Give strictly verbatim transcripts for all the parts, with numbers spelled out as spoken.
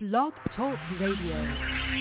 Blog Talk Radio.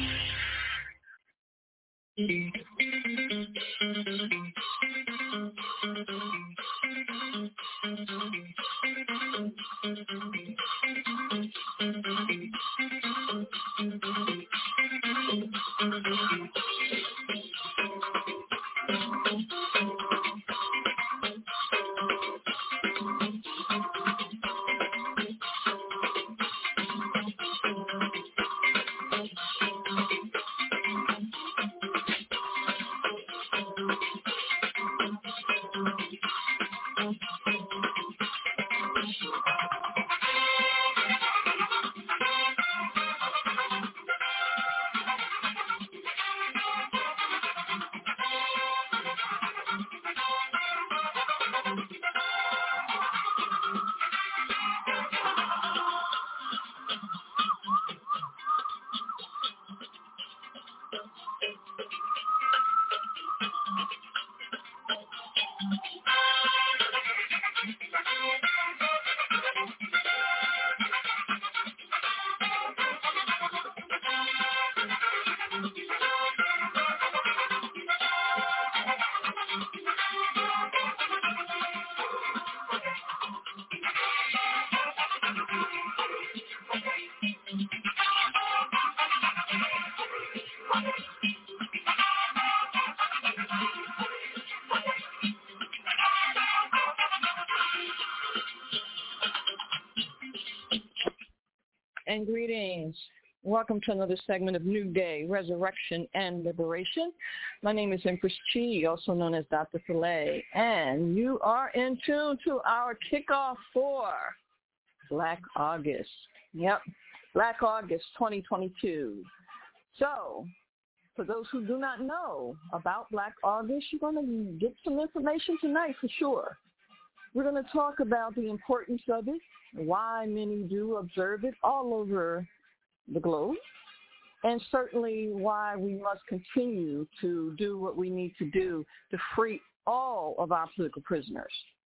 And greetings. Welcome to another segment of New Day, Resurrection and Liberation. My name is Empress Chi, also known as Doctor Filet, and you are in tune to our kickoff for Black August. Yep, Black August twenty twenty-two. So, for those who do not know about Black August, you're going to get some information tonight for sure. We're going to talk about the importance of it, why many do observe it all over the globe, and certainly why we must continue to do what we need to do to free all of our political prisoners.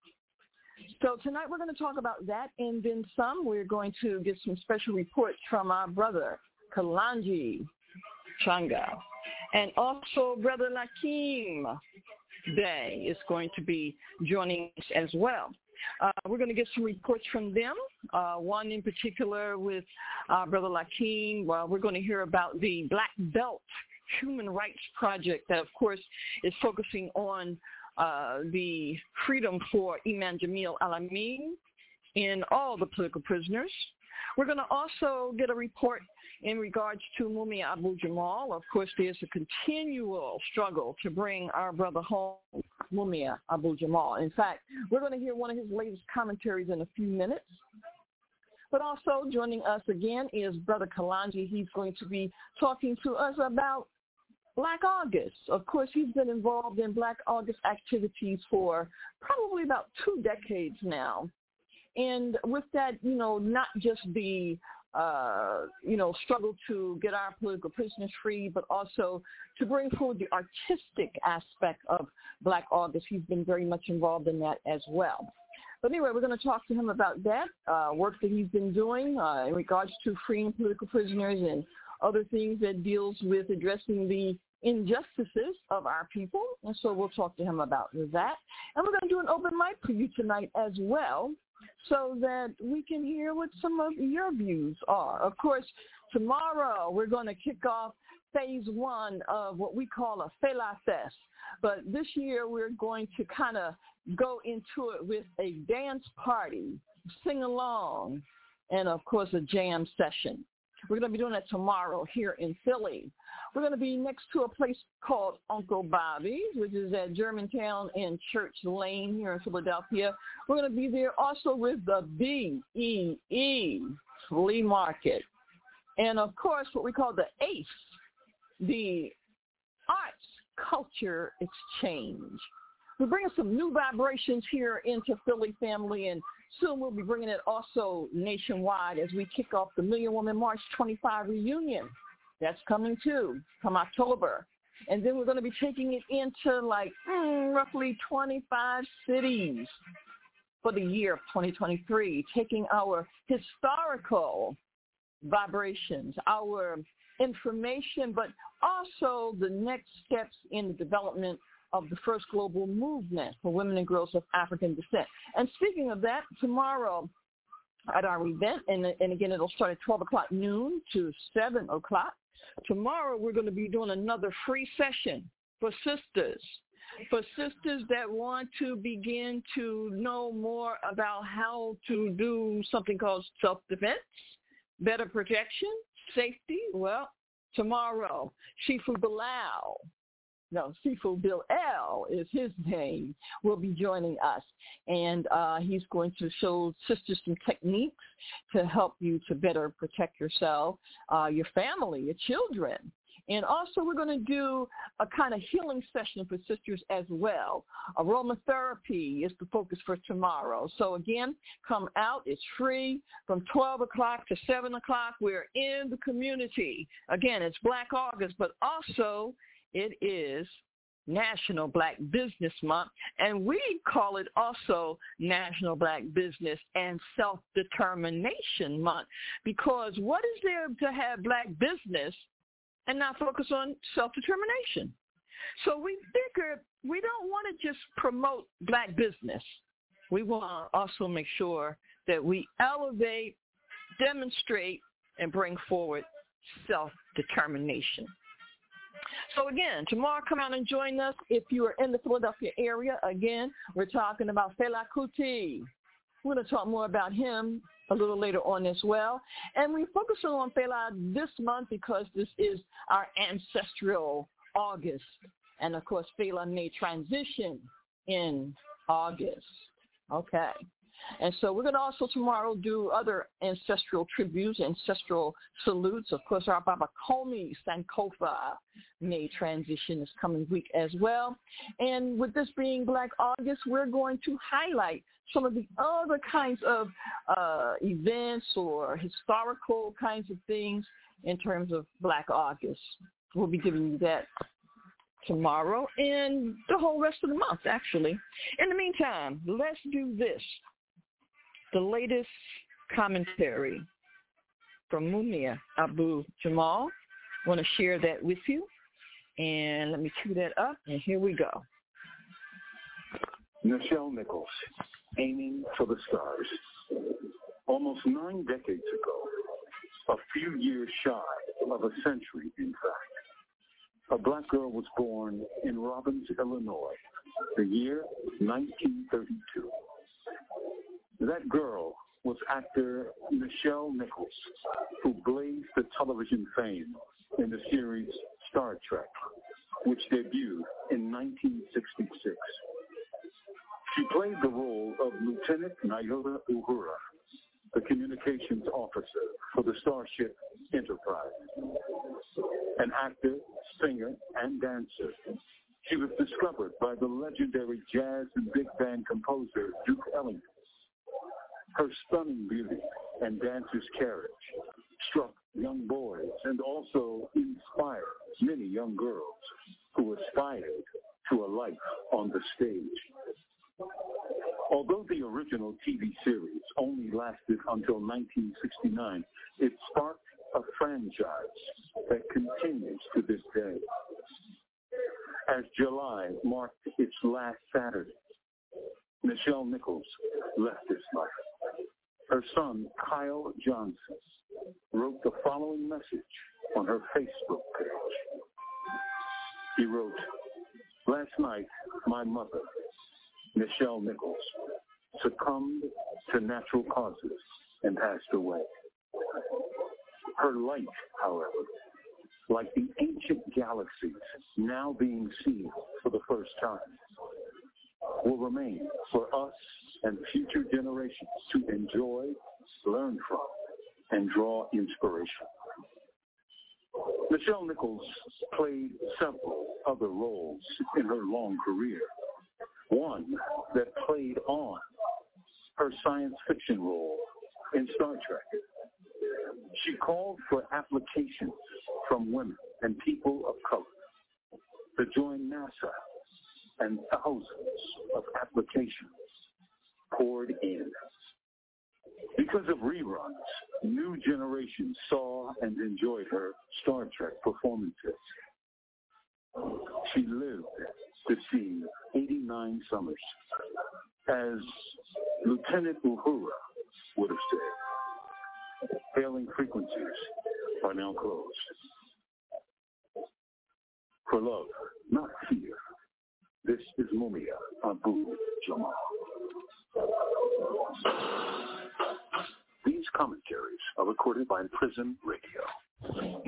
So tonight we're going to talk about that and then some. We're going to get some special reports from our brother, Kalanji Changa, and also Brother Lakeem Day is going to be joining us as well. Uh, we're going to get some reports from them, uh, one in particular with uh, Brother Lakeem. Well, we're going to hear about the Black Belt Human Rights Project that, of course, is focusing on uh, the freedom for Imam Jamil Al-Amin in all the political prisoners. We're going to also get a report in regards to Mumia Abu Jamal. Of course, there's a continual struggle to bring our brother home, Mumia Abu Jamal. In fact, we're going to hear one of his latest commentaries in a few minutes. But also joining us again is Brother Kalanji. He's going to be talking to us about Black August. Of course, he's been involved in Black August activities for probably about two decades now. And with that, you know, not just the Uh, you know, struggle to get our political prisoners free, but also to bring forward the artistic aspect of Black August. He's been very much involved in that as well. But anyway, we're going to talk to him about that, uh, work that he's been doing uh, in regards to freeing political prisoners and other things that deals with addressing the injustices of our people. And so we'll talk to him about that. And we're going to do an open mic for you tonight as well, so that we can hear what some of your views are. Of course, tomorrow we're going to kick off phase one of what we call a Fela Fest. But this year we're going to kind of go into it with a dance party, sing along, and of course a jam session. We're going to be doing that tomorrow here in Philly. We're going to be next to a place called Uncle Bobby's, which is at Germantown and Church Lane here in Philadelphia. We're going to be there also with the B E E Flea Market. And, of course, what we call the A C E, the Arts Culture Exchange. We're bringing some new vibrations here into Philly, family, and soon we'll be bringing it also nationwide as we kick off the Million Woman March twenty-five reunion. That's coming too, come October. And then we're going to be taking it into like mm, roughly twenty-five cities for the year of twenty twenty-three, taking our historical vibrations, our information, but also the next steps in the development of the first global movement for women and girls of African descent. And speaking of that, tomorrow at our event, and, and again, it'll start at twelve o'clock noon to seven o'clock. Tomorrow, we're going to be doing another free session for sisters, for sisters that want to begin to know more about how to do something called self-defense, better protection, safety. Well, tomorrow, Shifu Bilal, no, Shifu Bilal is his name, will be joining us. And uh, he's going to show sisters some techniques to help you to better protect yourself, uh, your family, your children. And also we're going to do a kind of healing session for sisters as well. Aromatherapy is the focus for tomorrow. So again, come out. It's free from twelve o'clock to seven o'clock. We're in the community. Again, it's Black August, but also it is National Black Business Month, and we call it also National Black Business and Self-Determination Month, because what is there to have black business and not focus on self-determination? So we figured we don't want to just promote black business. We want to also make sure that we elevate, demonstrate, and bring forward self-determination. So again, tomorrow come out and join us. If you are in the Philadelphia area, again, we're talking about Fela Kuti. We're going to talk more about him a little later on as well. And we're focusing on Fela this month because this is our ancestral August. And, of course, Fela may transition in August. Okay. And so we're going to also tomorrow do other ancestral tributes, ancestral salutes. Of course, our Baba Komi Sankofa may transition this coming week as well. And with this being Black August, we're going to highlight some of the other kinds of uh, events or historical kinds of things in terms of Black August. We'll be giving you that tomorrow and the whole rest of the month, actually. In the meantime, let's do this. The latest commentary from Mumia Abu Jamal. I want to share that with you. And let me cue that up, and here we go. Nichelle Nichols, Aiming for the Stars. Almost nine decades ago, a few years shy of a century, in fact, a black girl was born in Robbins, Illinois, the year nineteen thirty-two. That girl was actor Nichelle Nichols, who blazed the television fame in the series Star Trek, which debuted in nineteen sixty-six. She played the role of Lieutenant Nyota Uhura, the communications officer for the Starship Enterprise. An actor, singer, and dancer, she was discovered by the legendary jazz and big band composer Duke Ellington. Her stunning beauty and dancer's carriage struck young boys and also inspired many young girls who aspired to a life on the stage. Although the original T V series only lasted until nineteen sixty-nine, it sparked a franchise that continues to this day. As July marked its last Saturday, Nichelle Nichols left this life. Her son, Kyle Johnson, wrote the following message on her Facebook page. He wrote, "Last night, my mother, Nichelle Nichols, succumbed to natural causes and passed away. Her light, however, like the ancient galaxies now being seen for the first time, will remain for us and future generations to enjoy, learn from, and draw inspiration." Nichelle Nichols played several other roles in her long career. One that played on her science fiction role in Star Trek. She called for applications from women and people of color to join NASA, and thousands of applications poured in. Because of reruns, new generations saw and enjoyed her Star Trek performances. She lived to see eighty-nine summers. As Lieutenant Uhura would have said, hailing frequencies are now closed. For love, not fear. This is Mumia Abu-Jamal. These commentaries are recorded by Prism Radio.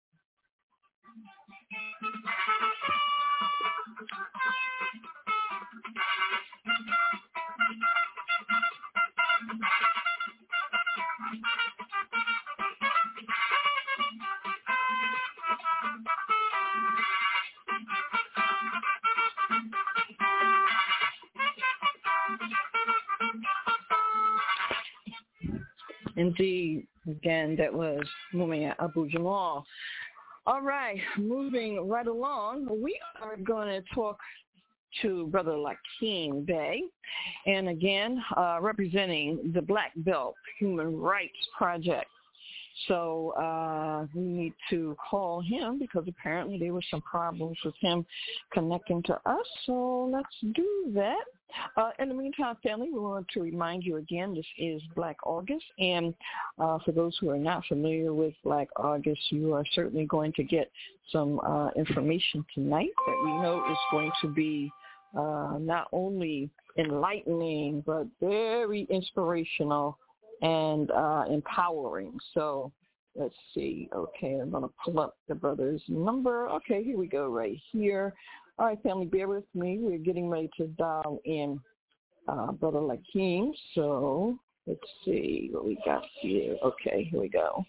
Indeed, again, that was Mumia Abu-Jamal. All right, moving right along, we are going to talk to Brother Lakeem Bey, and again, uh, representing the Black Belt Human Rights Project. So uh, we need to call him because apparently there were some problems with him connecting to us. So let's do that. Uh, in the meantime, family, we want to remind you again, this is Black August. And uh, for those who are not familiar with Black August, you are certainly going to get some uh, information tonight that we know is going to be uh, not only enlightening, but very inspirational and uh, empowering. So let's see. Okay, I'm going to pull up the brother's number. Okay, here we go right here. All right, family, bear with me. We're getting ready to dial in uh, Brother Lakeem. So let's see what we got here. Okay, here we go.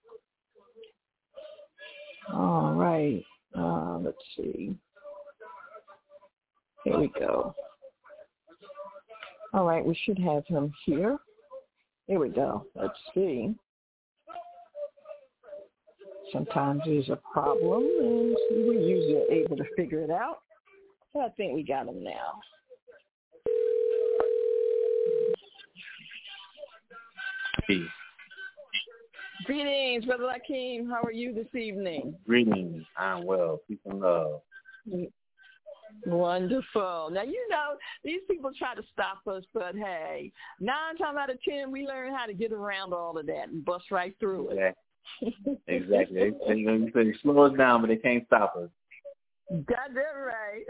All right. Uh, let's see. Here we go. All right, we should have him here. Here we go. Let's see. Sometimes there's a problem, and we usually are able to figure it out. So I think we got him now. Peace. Greetings, Brother Lakeem. How are you this evening? Greetings. I'm well. Peace and love. Wonderful. Now, you know, these people try to stop us, but hey, nine times out of ten, we learn how to get around all of that and bust right through it. Yeah. Exactly. They, they, they slow us down, but they can't stop us. Got that right.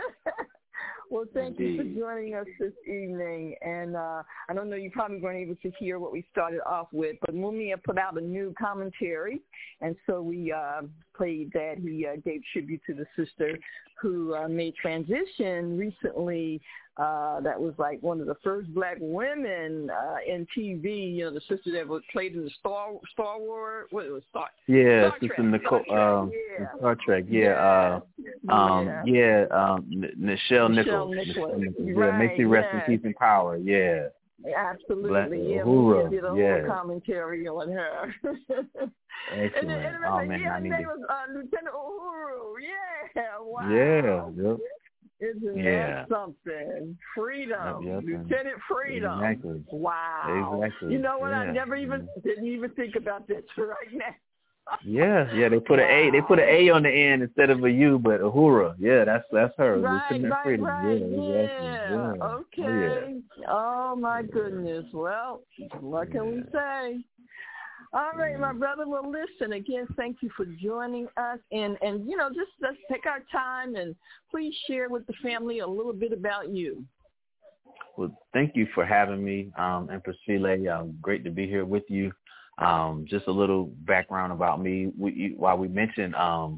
Well, thank Indeed. you for joining us this evening. And uh, I don't know, you probably weren't able to hear what we started off with, but Mumia put out a new commentary, and so we uh, played that. He uh, gave tribute to the sister who uh, made transition recently. Uh, that was like one of the first black women uh, in T V. You know, the sister that was played in the Star Star Wars. What it was Star? Yeah, Star Sister Trek. Nicole. Star Trek, um, yeah. Star Trek. Yeah. Yeah. Uh, um, yeah. yeah um, N- Nichelle Nichols. Nichols. Yeah. Right, Makes you rest yes. in peace and power. Yeah. Absolutely. Black, yeah, Uhura. we did a whole yeah. commentary on her. Excellent. And, and, and oh, man, yeah, I her need name it. was uh, Lieutenant Uhuru. Yeah. Wow. Yeah. Yep. Isn't yeah. that something? Freedom. Yep, yep, Lieutenant Freedom. Exactly. Wow. Exactly. You know what? Yeah. I never even yeah. didn't even think about this right now. yeah, yeah. They put wow. an A. They put an A on the end instead of a U, but Uhura. Yeah, that's that's her. Right, Lieutenant right, Freedom. right. Yeah, Yeah. exactly. yeah. Okay. Oh, yeah. Oh my goodness. Well, what can yeah. we say? All right, my brother. Well, listen, again, thank you for joining us. And, and you know, just let's take our time and please share with the family a little bit about you. Well, thank you for having me, um, Empress Philae. Um, great to be here with you. Um, just a little background about me. We, while we mentioned um,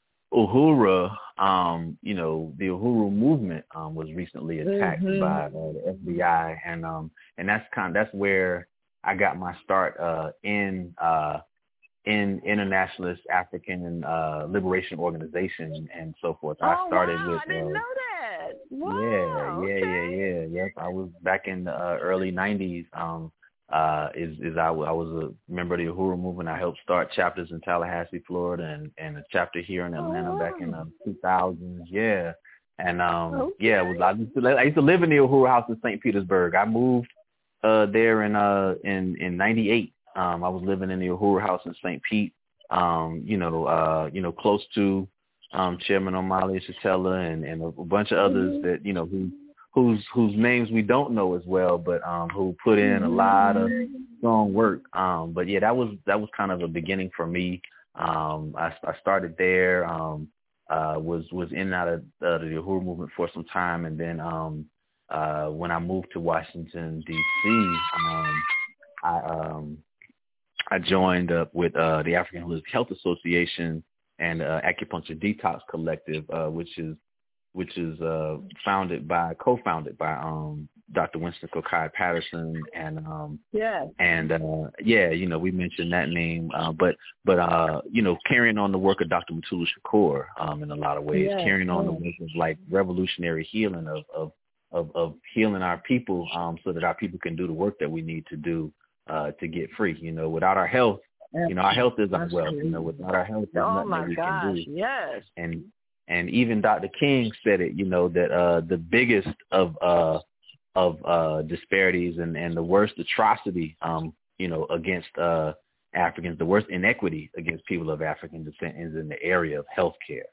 Uhura, um, you know, the Uhuru movement um, was recently attacked mm-hmm. by uh, the F B I, and um, and that's kind of, that's where I got my start uh, in uh, in Internationalist African uh, Liberation Organization and so forth. Oh, I started wow, with. I didn't uh, know that. Wow, yeah, yeah, okay. yeah, yeah. Yep, I was back in the uh, early nineties. Um, uh, is is I, I was a member of the Uhuru movement. I helped start chapters in Tallahassee, Florida, and, and a chapter here in Atlanta oh, wow. back in the two thousands. Yeah, and um, okay. yeah, it was, I used to I used to live in the Uhuru house in Saint Petersburg. I moved. uh, there in uh in in ninety-eight. Um, I was living in the Uhuru House in Saint Pete. Um, you know, uh, you know, close to um, Chairman Omali Yeshitela and, and a bunch of others Mm-hmm. that you know who whose whose names we don't know as well, but um, who put in a lot of strong work. Um, but yeah, that was that was kind of a beginning for me. Um, I, I started there. Um, uh, was was in and out of uh, the Uhuru movement for some time, and then um, uh, when I moved to Washington D C, um, I um, I joined up with uh, the African Holistic Health Association and uh, Acupuncture Detox Collective, uh, which is which is uh, founded by, co-founded by um, Doctor Winston Kokai Patterson, and um, yeah, and uh, yeah, you know, we mentioned that name, uh, but but uh, you know, carrying on the work of Doctor Mutulu Shakur um, in a lot of ways, yeah, carrying on yeah. the work of like revolutionary healing of of of, of healing our people, um, so that our people can do the work that we need to do uh, to get free. You know, without our health, you know, our health is our wealth. You know, without our health, there's Oh nothing my that we gosh, can do. yes. And And even Doctor King said it, you know, that uh, the biggest of uh, of uh, disparities and, and the worst atrocity, um, you know, against uh, Africans, the worst inequity against people of African descent is in the area of healthcare.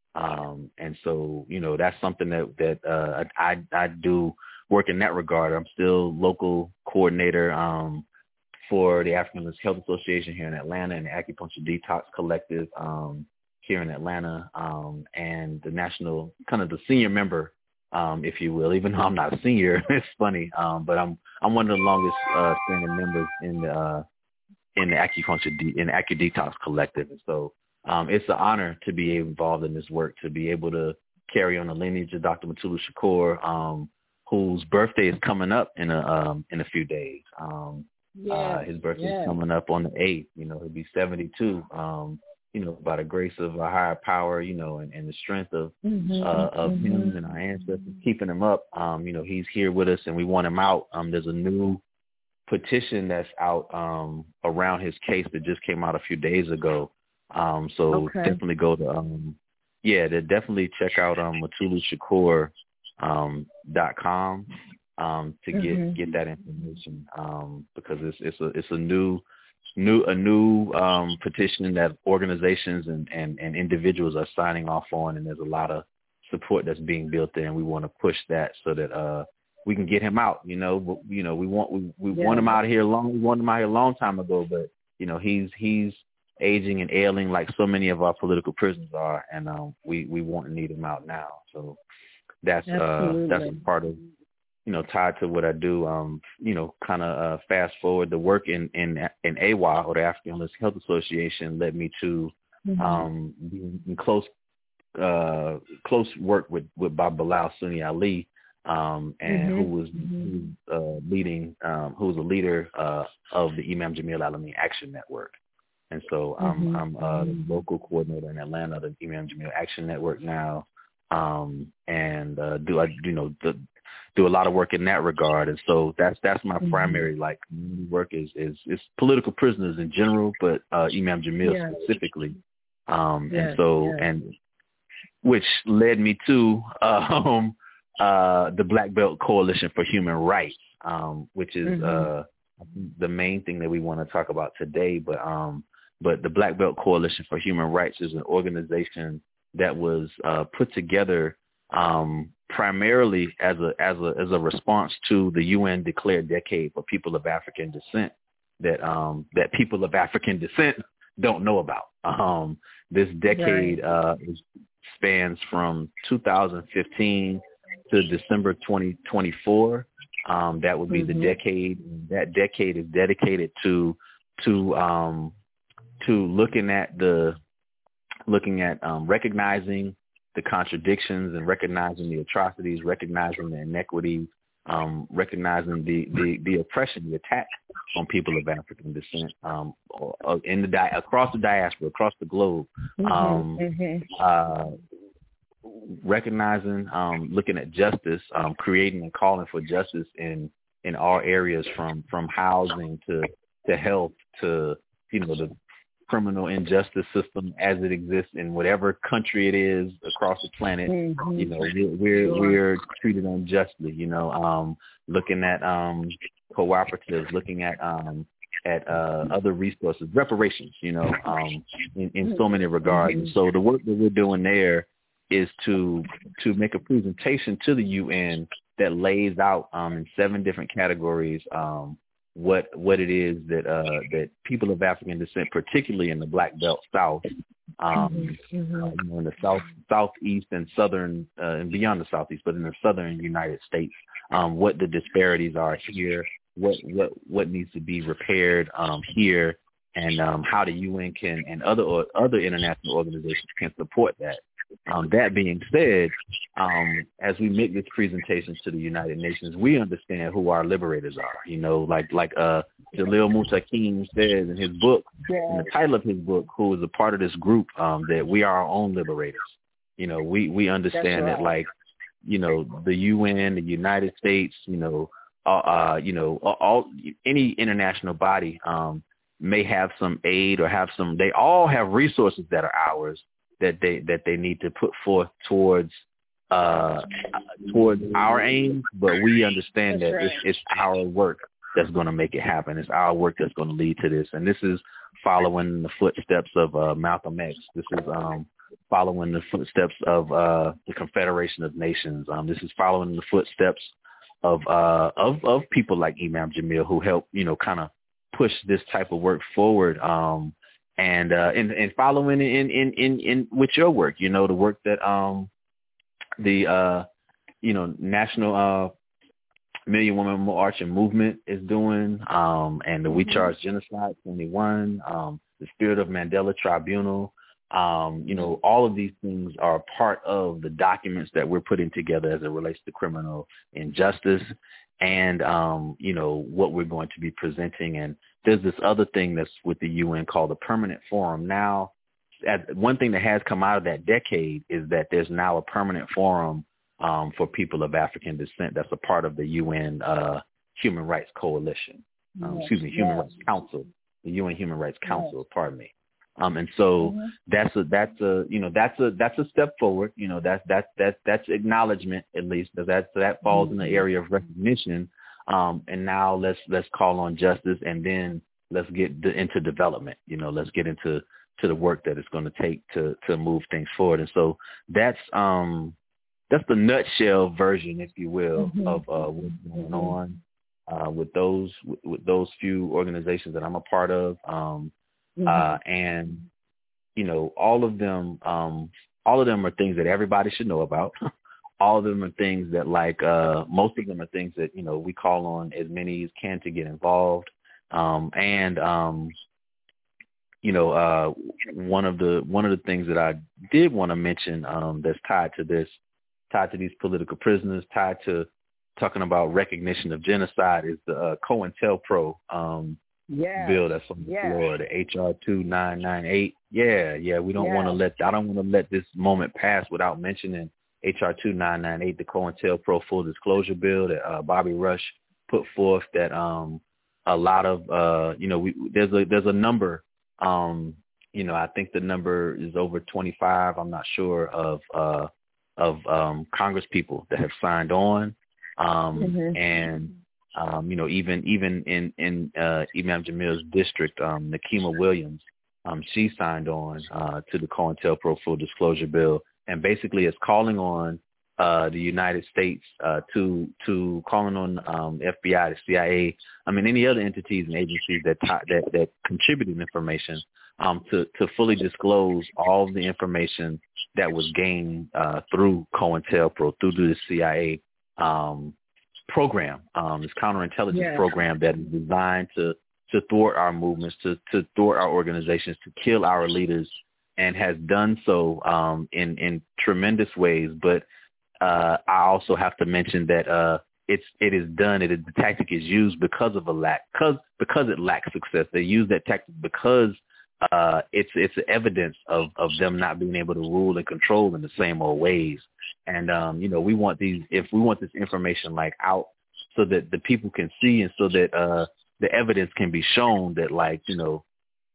Um, and so, you know, that's something that that uh, I I do work in that regard. I'm still local coordinator um, for the African Health Association here in Atlanta and the Acupuncture Detox Collective um, here in Atlanta, um, and the national, kind of the senior member, um, if you will, even though I'm not a senior. It's funny, um, but I'm I'm one of the longest uh, standing members in the uh, in the Acupuncture De- in the Acu Detox Collective, and so um, it's an honor to be involved in this work, to be able to carry on the lineage of Doctor Mutulu Shakur, um, whose birthday is coming up in a um, in a few days. Um, Yeah, uh, his birthday yeah. is coming up on the eighth. You know, he'll be seventy-two. Um, you know, by the grace of a higher power, you know, and, and the strength of Mm-hmm, uh, of mm-hmm. him and our ancestors keeping him up. Um, you know, he's here with us, and we want him out. Um, there's a new petition that's out um, around his case that just came out a few days ago. Um, so Okay. definitely go to um, yeah, to definitely check out um, Mutulu Shakur um, dot com um, to get Mm-hmm. get that information um, because it's it's a it's a new. New a new um, petition that organizations and, and, and individuals are signing off on, and there's a lot of support that's being built there, and we want to push that so that uh, we can get him out. You know, but, you know, we want we, we Yeah. want him out of here long. We want him out here a long time ago, but you know, he's he's aging and ailing like so many of our political prisoners are, and um, we we want and need him out now. So that's Absolutely. uh, that's a part of. You know, tied to what I do, um, you know, kind of uh, fast forward, the work in, in, in A W A, or the African Holistic Health Association, led me to Mm-hmm. um, being in close uh, close work with, with Bob Bilal Sunni Ali, um, and Mm-hmm. who was, Mm-hmm. who was uh, leading, um, who was a leader uh, of the Imam Jamil Alameen Action Network. And so I'm, Mm-hmm. I'm uh, the local coordinator in Atlanta of the Imam Jamil Action Network now, um, and uh, do I, you know, the, do a lot of work in that regard. And so that's that's my Mm-hmm. primary like community work is is is political prisoners in general, but uh, Imam Jamil Yeah. specifically. Um, Yeah. and so Yeah. and which led me to um, uh, the Black Belt Coalition for Human Rights, um, which is Mm-hmm. uh, the main thing that we want to talk about today. But um, but the Black Belt Coalition for Human Rights is an organization that was uh, put together um, primarily as a as a as a response to the U N declared decade for people of African descent that um, that people of African descent don't know about. Um, this decade Right. uh, is, spans from two thousand fifteen to December twenty twenty-four. Um, that would be Mm-hmm. the decade. That decade is dedicated to to um, to looking at the looking at um, recognizing the contradictions and recognizing the atrocities, recognizing the inequities, um, recognizing the, the, the oppression, the attack on people of African descent um, in the di- across the diaspora, across the globe. Um, Mm-hmm. uh, recognizing, um, looking at justice, um, creating and calling for justice in, in all areas, from, from housing to, to health to, you know, the criminal injustice system as it exists in whatever country it is across the planet. Mm-hmm. You know, we're we're, sure. we're treated unjustly. You know, um, looking at um, cooperatives, looking at um, at uh, other resources, reparations. You know, um, in, in so many regards. Mm-hmm. And so the work that we're doing there is to to make a presentation to the U N that lays out um, in seven different categories um, what what it is that uh, that people of African descent, particularly in the Black Belt South, um, mm-hmm. uh, you know, in the south, southeast, and southern, uh, and beyond the southeast, but in the southern United States, um, what the disparities are here, what what what needs to be repaired um, here, and um, how the U N can and other or other international organizations can support that. Um, that being said, um, as we make this presentation to the United Nations, we understand who our liberators are. You know, like like uh, Jalil Muttaqin says in his book, yeah. in the title of his book, who is a part of this group, um, that we are our own liberators. You know, we, we understand right. that, like, you know, the U N, the United States, you know, uh, uh you know, all any international body um, may have some aid or have some. They all have resources that are ours. that they that they need to put forth towards uh, towards our aims, but we understand that's that right. it's, it's our work that's going to make it happen. It's our work that's going to lead to this, and this is following the footsteps of uh, Malcolm X. This is um, following the footsteps of uh, the Confederation of Nations. Um, this is following the footsteps of uh, of of people like Imam Jamil, who helped you know kind of push this type of work forward. Um, And, uh, and and following in, in, in, in with your work, you know, the work that um the uh you know National uh Million Woman March and Movement is doing, um, and the We Charge Genocide twenty-one, um, the Spirit of Mandela Tribunal, um, you know, all of these things are part of the documents that we're putting together as it relates to criminal injustice, and um, you know what we're going to be presenting. And there's this other thing that's with the U N called the Permanent Forum. Now, one thing that has come out of that decade is that there's now a permanent forum um, for people of African descent that's a part of the U N uh, Human Rights Coalition. Um, yes, excuse me, Human yes. Rights Council, the U N Human Rights Council. Yes. Pardon me. Um, and so mm-hmm. that's a that's a you know that's a that's a step forward. You know that's that's that's that's acknowledgement, at least that that that falls mm-hmm. in the area of recognition. Um, and now let's let's call on justice, and then let's get the, into development. You know, let's get into to the work that it's going to take to to move things forward. And so that's um that's the nutshell version, if you will, mm-hmm. of uh, what's going mm-hmm. on uh, with those with, with those few organizations that I'm a part of. Um, mm-hmm. uh, and you know, all of them, um, all of them are things that everybody should know about. All of them are things that, like, uh, most of them are things that, you know, we call on as many as can to get involved. Um, and, um, you know, uh, one of the one of the things that I did want to mention um, that's tied to this, tied to these political prisoners, tied to talking about recognition of genocide is the uh, COINTELPRO um, yes. bill that's on the yes. floor, the H R two nine nine eight. Yeah, yeah, we don't yes. want to let, I don't want to let this moment pass without mentioning H R two nine nine eight, the COINTELPRO full disclosure bill that uh, Bobby Rush put forth. That um, a lot of uh, you know, we, there's a there's a number. Um, you know, I think the number is over twenty-five. I'm not sure of uh, of um, Congress people that have signed on, um, mm-hmm. and um, you know, even even in in uh, Imam Jamil's district, um, Nakima Williams, um, she signed on uh, to the COINTELPRO full disclosure bill. And basically, it's calling on uh, the United States uh, to to calling on um, F B I, the C I A, I mean, any other entities and agencies that that that contributed information um, to to fully disclose all of the information that was gained uh, through COINTELPRO, through the C I A um, program, um, this counterintelligence yes. program that is designed to to thwart our movements, to to thwart our organizations, to kill our leaders. And has done so um, in in tremendous ways, but uh, I also have to mention that uh, it's it is done. It is, the tactic is used because of a lack, because because it lacks success. They use that tactic because uh, it's it's evidence of, of them not being able to rule and control in the same old ways. And um, you know, we want these if we want this information like out so that the people can see, and so that uh, the evidence can be shown that, like, you know.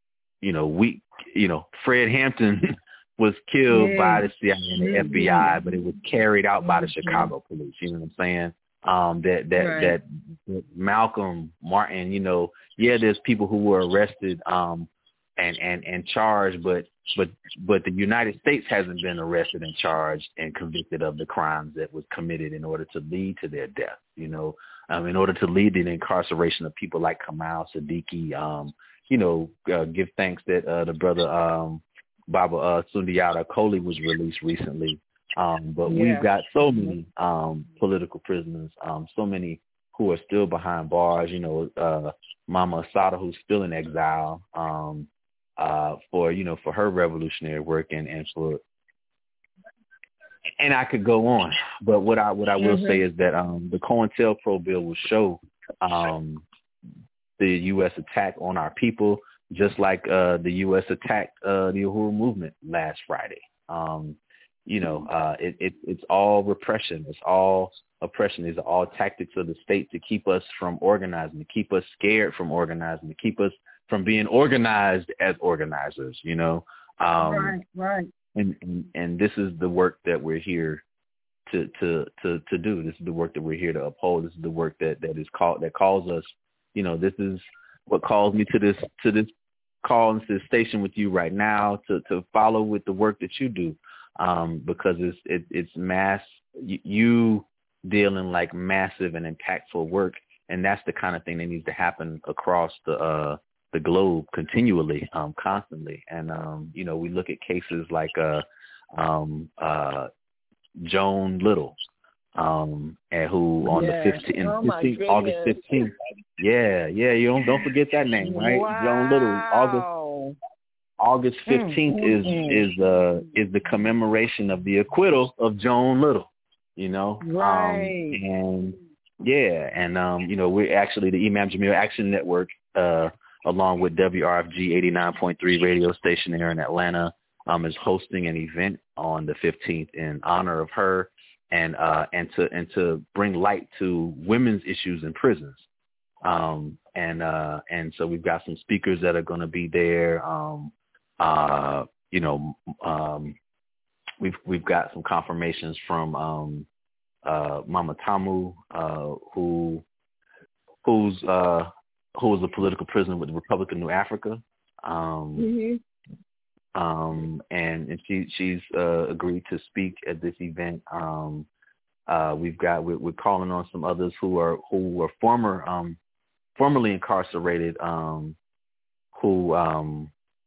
you know, we, you know, Fred Hampton was killed yeah. by the C I A and the F B I, but it was carried out by the Chicago police. You know what I'm saying? Um, that that, right. that that Malcolm Martin, you know, yeah, there's people who were arrested um, and, and, and charged, but but but the United States hasn't been arrested and charged and convicted of the crimes that was committed in order to lead to their death. You know, um, in order to lead to the incarceration of people like Kamal Siddiqui. Um, you know, uh, give thanks that uh, the brother um, Baba uh, Sundiata Kohli was released recently. Um, but yeah. we've got so many um, political prisoners, um, so many who are still behind bars. You know, uh, Mama Assata, who's still in exile um, uh, for, you know, for her revolutionary work and, and for, and I could go on. But what I what I will mm-hmm. say is that um, the COINTELPRO bill will show um, the U S attack on our people, just like uh, the U S attacked uh, the Uhuru movement last Friday. Um, You know, uh, it, it, it's all repression. It's all oppression. These are all tactics of the state to keep us from organizing, to keep us scared from organizing, to keep us from being organized as organizers, you know. Um, right, right. And, and, and this is the work that we're here to, to, to, to do. This is the work that we're here to uphold. This is the work that, that is called, that calls us, you know, this is what calls me to this, to this call into the station with you right now, to, to follow with the work that you do. Um, because it's it, it's mass, you, you deal in like massive and impactful work, and that's the kind of thing that needs to happen across the uh, the globe continually, um, constantly. And um, you know, we look at cases like uh, um, uh, Joan Little, um, and who on yeah. the fifteenth, oh fifteenth August fifteenth, yeah, yeah, you don't don't forget that name, right? Wow. Joan Little, August. August fifteenth mm, is mm, is uh is the commemoration of the acquittal of Joan Little, you know. Right. Um, and yeah, and um, you know, we're actually the Imam Jamil Action Network, uh, along with W R F G eighty-nine point three radio station here in Atlanta, um, is hosting an event on the fifteenth in honor of her, and uh and to and to bring light to women's issues in prisons. Um, and uh and so we've got some speakers that are going to be there. Um, Uh, you know, um, we've we've got some confirmations from um, uh, Mama Tamu, uh, who who's uh, who was a political prisoner with the Republic of New Africa, um, mm-hmm. um, and and she she's uh, agreed to speak at this event. Um, uh, we've got we're, we're calling on some others who are who were former um, formerly incarcerated, um, who um,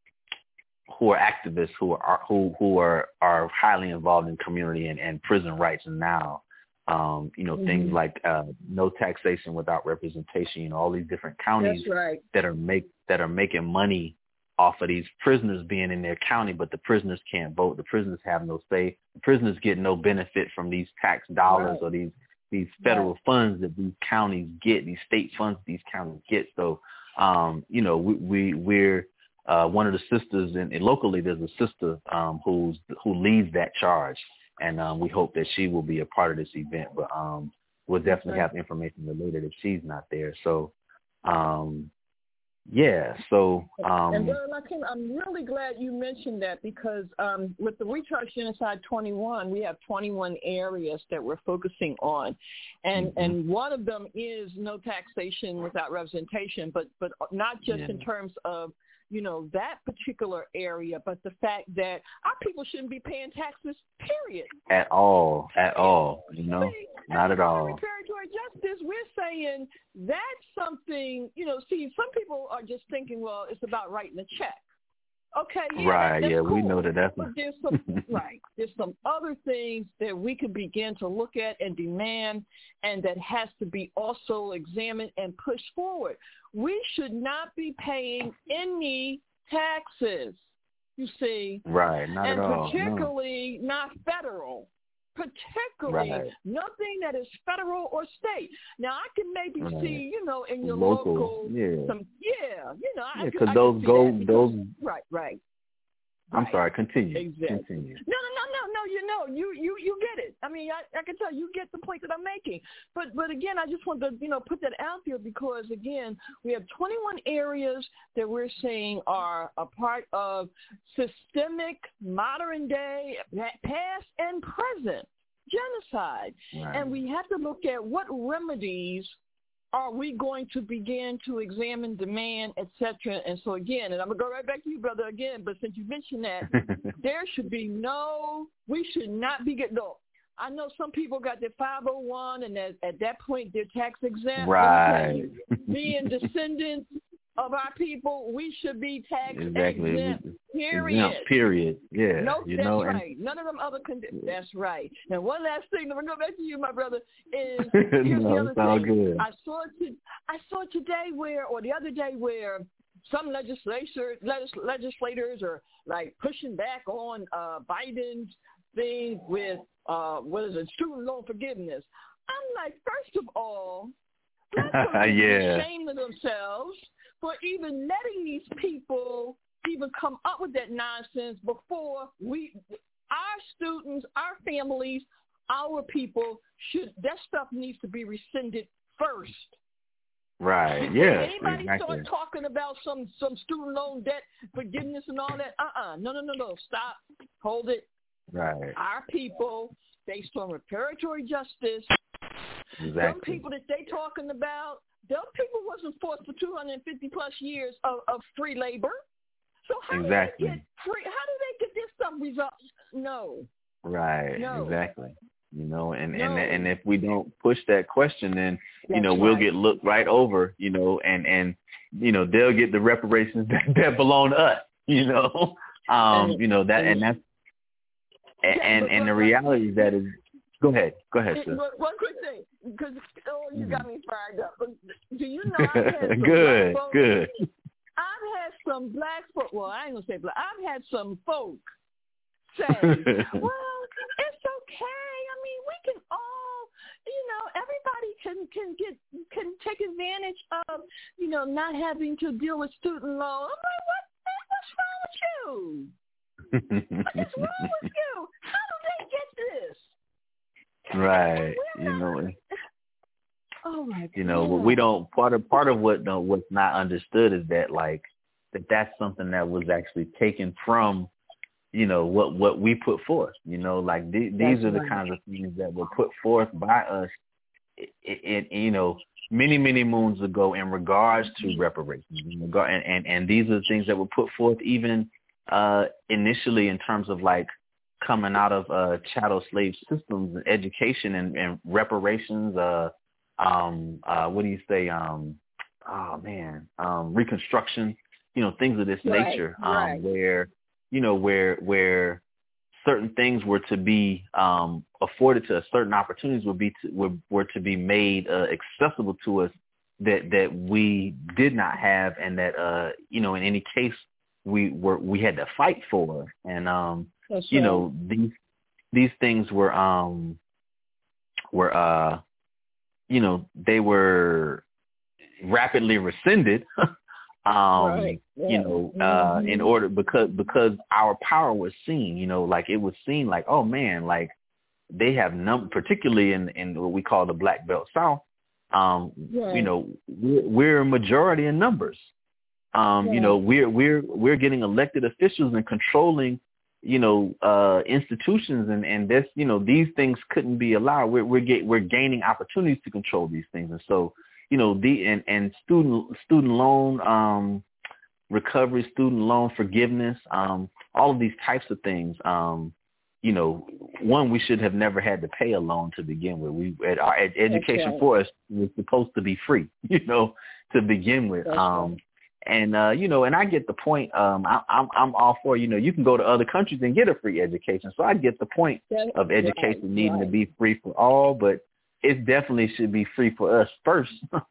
who are activists, who are who who are, are highly involved in community and, and prison rights now. Um, you know, mm-hmm. things like uh, no taxation without representation. You know, all these different counties right. that are make that are making money off of these prisoners being in their county, but the prisoners can't vote. The prisoners have no say. The prisoners get no benefit from these tax dollars right. or these these federal right. funds that these counties get, these state funds these counties get. So, um, you know, we, we we're Uh, one of the sisters, and locally there's a sister um, who's who leads that charge, and um, we hope that she will be a part of this event. But um, we'll definitely have information related if she's not there. So, um, yeah. So, um, and Brother Lakeem, I'm really glad you mentioned that because um, with the Recharge Genocide twenty-one, we have twenty-one areas that we're focusing on, and mm-hmm. and one of them is no taxation without representation, but but not just yeah. in terms of you know, that particular area, but the fact that our people shouldn't be paying taxes, period. At all, at all, you know, see, not at all. Territory justice, we're saying that's something, you know, see, some people are just thinking, well, it's about writing a check. Okay, yeah, right, that's yeah, cool. we know that that's but there's some right. There's some other things that we could begin to look at and demand, and that has to be also examined and pushed forward. We should not be paying any taxes. You see, right? Not and at all. particularly no. not federal. Particularly right. nothing that is federal or state. Now I can maybe right. see, you know, in your local, local, yeah, some, yeah, you know, yeah, because those go because, those. Right, right. I'm right. sorry. Continue. Exactly. Continue. No, no, no, no, no. tell you, no, you, you, you get it. I mean, I, I can tell you get the point that I'm making. But, but again, I just want to, you know, put that out there because, again, we have twenty-one areas that we're saying are a part of systemic, modern day, past and present genocide. Right. And we have to look at what remedies are we going to begin to examine, demand, et cetera. And so again, and I'm going to go right back to you, brother, again, but since you mentioned that, there should be no, we should not be getting, no. I know some people got their five oh one and at, at that point they're tax exempt. Right. Being descendants of our people, we should be tax exactly. exempt, period. Exempt, period. Yeah. No, you that's know, right. and... None of them other conditions. That's right. And one last thing, I'm going to go back to you, my brother, is here's no, the other thing. Good. I saw, to, I saw today where, or the other day where some legislature, legis, legislators are like pushing back on uh, Biden's thing with, uh, what is it, student loan forgiveness. I'm like, first of all, let them yeah. be ashamed of themselves for even letting these people even come up with that nonsense before we, our students, our families, our people should, that stuff needs to be rescinded first. Right, yeah. If anybody exactly. start talking about some, some student loan debt forgiveness and all that, uh-uh, no, no, no, no, stop, hold it. Right. Our people, based on reparatory justice, exactly. some people that they talking about, those people wasn't forced for two hundred fifty plus years of, of free labor. So how exactly. do they get free? How do they get this stuff resolved? No. Right. No. Exactly. You know, and, no. and and if we don't push that question, then That's you know we'll right. get looked right over. You know, and and you know they'll get the reparations that, that belong to us. You know, um, and, you know that, and that's and yeah, and, but, and but, the reality is that is. Go ahead. Go ahead, sir. One quick thing, because oh, you got me fired up. Do you know I've had some good, black folks, good. I've had some black folk. Well, I ain't gonna say black. I've had some folk say, "Well, it's okay. I mean, we can all, you know, everybody can can get can take advantage of, you know, not having to deal with student loan." I'm like, what? What's wrong with you? What is wrong with you? How do they get this? Right, you know, oh my God. you know, we don't. Part of part of what no, what's not understood is that like that that's something that was actually taken from, you know, what what we put forth. You know, like th- these are the right. kinds of things that were put forth by us, it, it, you know, many many moons ago in regards to reparations. In regard, and, and and these are the things that were put forth even uh, initially in terms of like. Coming out of uh, chattel slave systems and education and, and reparations, uh, um, uh, what do you say? Um, oh man, um, reconstruction, you know, things of this right, nature, um, right. where, you know, where, where certain things were to be um, afforded to us, certain opportunities would be to, were, were to be made uh, accessible to us that, that we did not have. And that, uh, you know, in any case we were, we had to fight for. And, um, That's you right. know, these these things were um were uh you know, they were rapidly rescinded um right. yeah. you know, uh mm-hmm. in order because because our power was seen, you know, like it was seen like, oh man, like they have num particularly in in what we call the Black Belt South, um right. you know, we're, we're a majority in numbers. Um, right. You know, we're we're we're getting elected officials and controlling, you know, uh, institutions, and, and this, you know, these things couldn't be allowed. We're we're get, we're gaining opportunities to control these things, and so, you know, the and, and student student loan um, recovery, student loan forgiveness, um, all of these types of things. Um, you know, one, we should have never had to pay a loan to begin with. We our ed- education right. for us was supposed to be free, you know, to begin with. That's um, right. And, uh, you know, and I get the point. Um, I, I'm I'm all for, you know, you can go to other countries and get a free education. So I get the point That's of education right, needing right. to be free for all, but it definitely should be free for us first,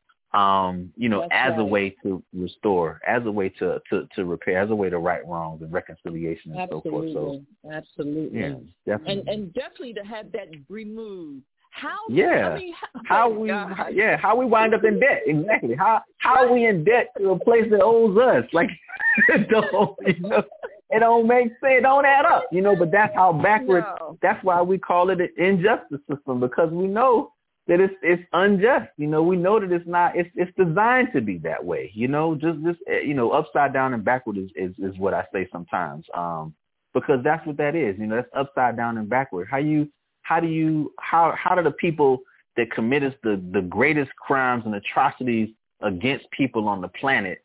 um, you know, That's as right. a way to restore, as a way to, to, to repair, as a way to right wrongs and reconciliation and Absolutely. so forth. So, Absolutely. yeah, definitely. And, and definitely to have that removed. How? Yeah. I mean, how, how we? How, yeah. How we wind up in debt? Exactly. How? How are we in debt to a place that owes us? Like, don't, you know, it don't make sense. It don't add up, you know. But that's how backward. No. That's why we call it an injustice system, because we know that it's it's unjust. You know, we know that it's not. It's it's designed to be that way. You know, just this. You know, upside down and backward is is, is what I say sometimes. Um, because that's what that is. You know, that's upside down and backward. How you how do you how how do the people that committed the the greatest crimes and atrocities against people on the planet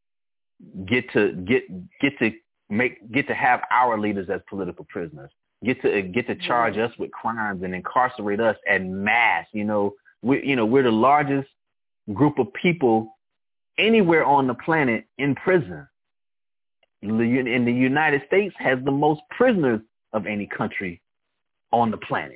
get to get get to make get to have our leaders as political prisoners, get to get to charge us with crimes and incarcerate us en masse? You know, we you know we're the largest group of people anywhere on the planet in prison. And the United States has the most prisoners of any country on the planet.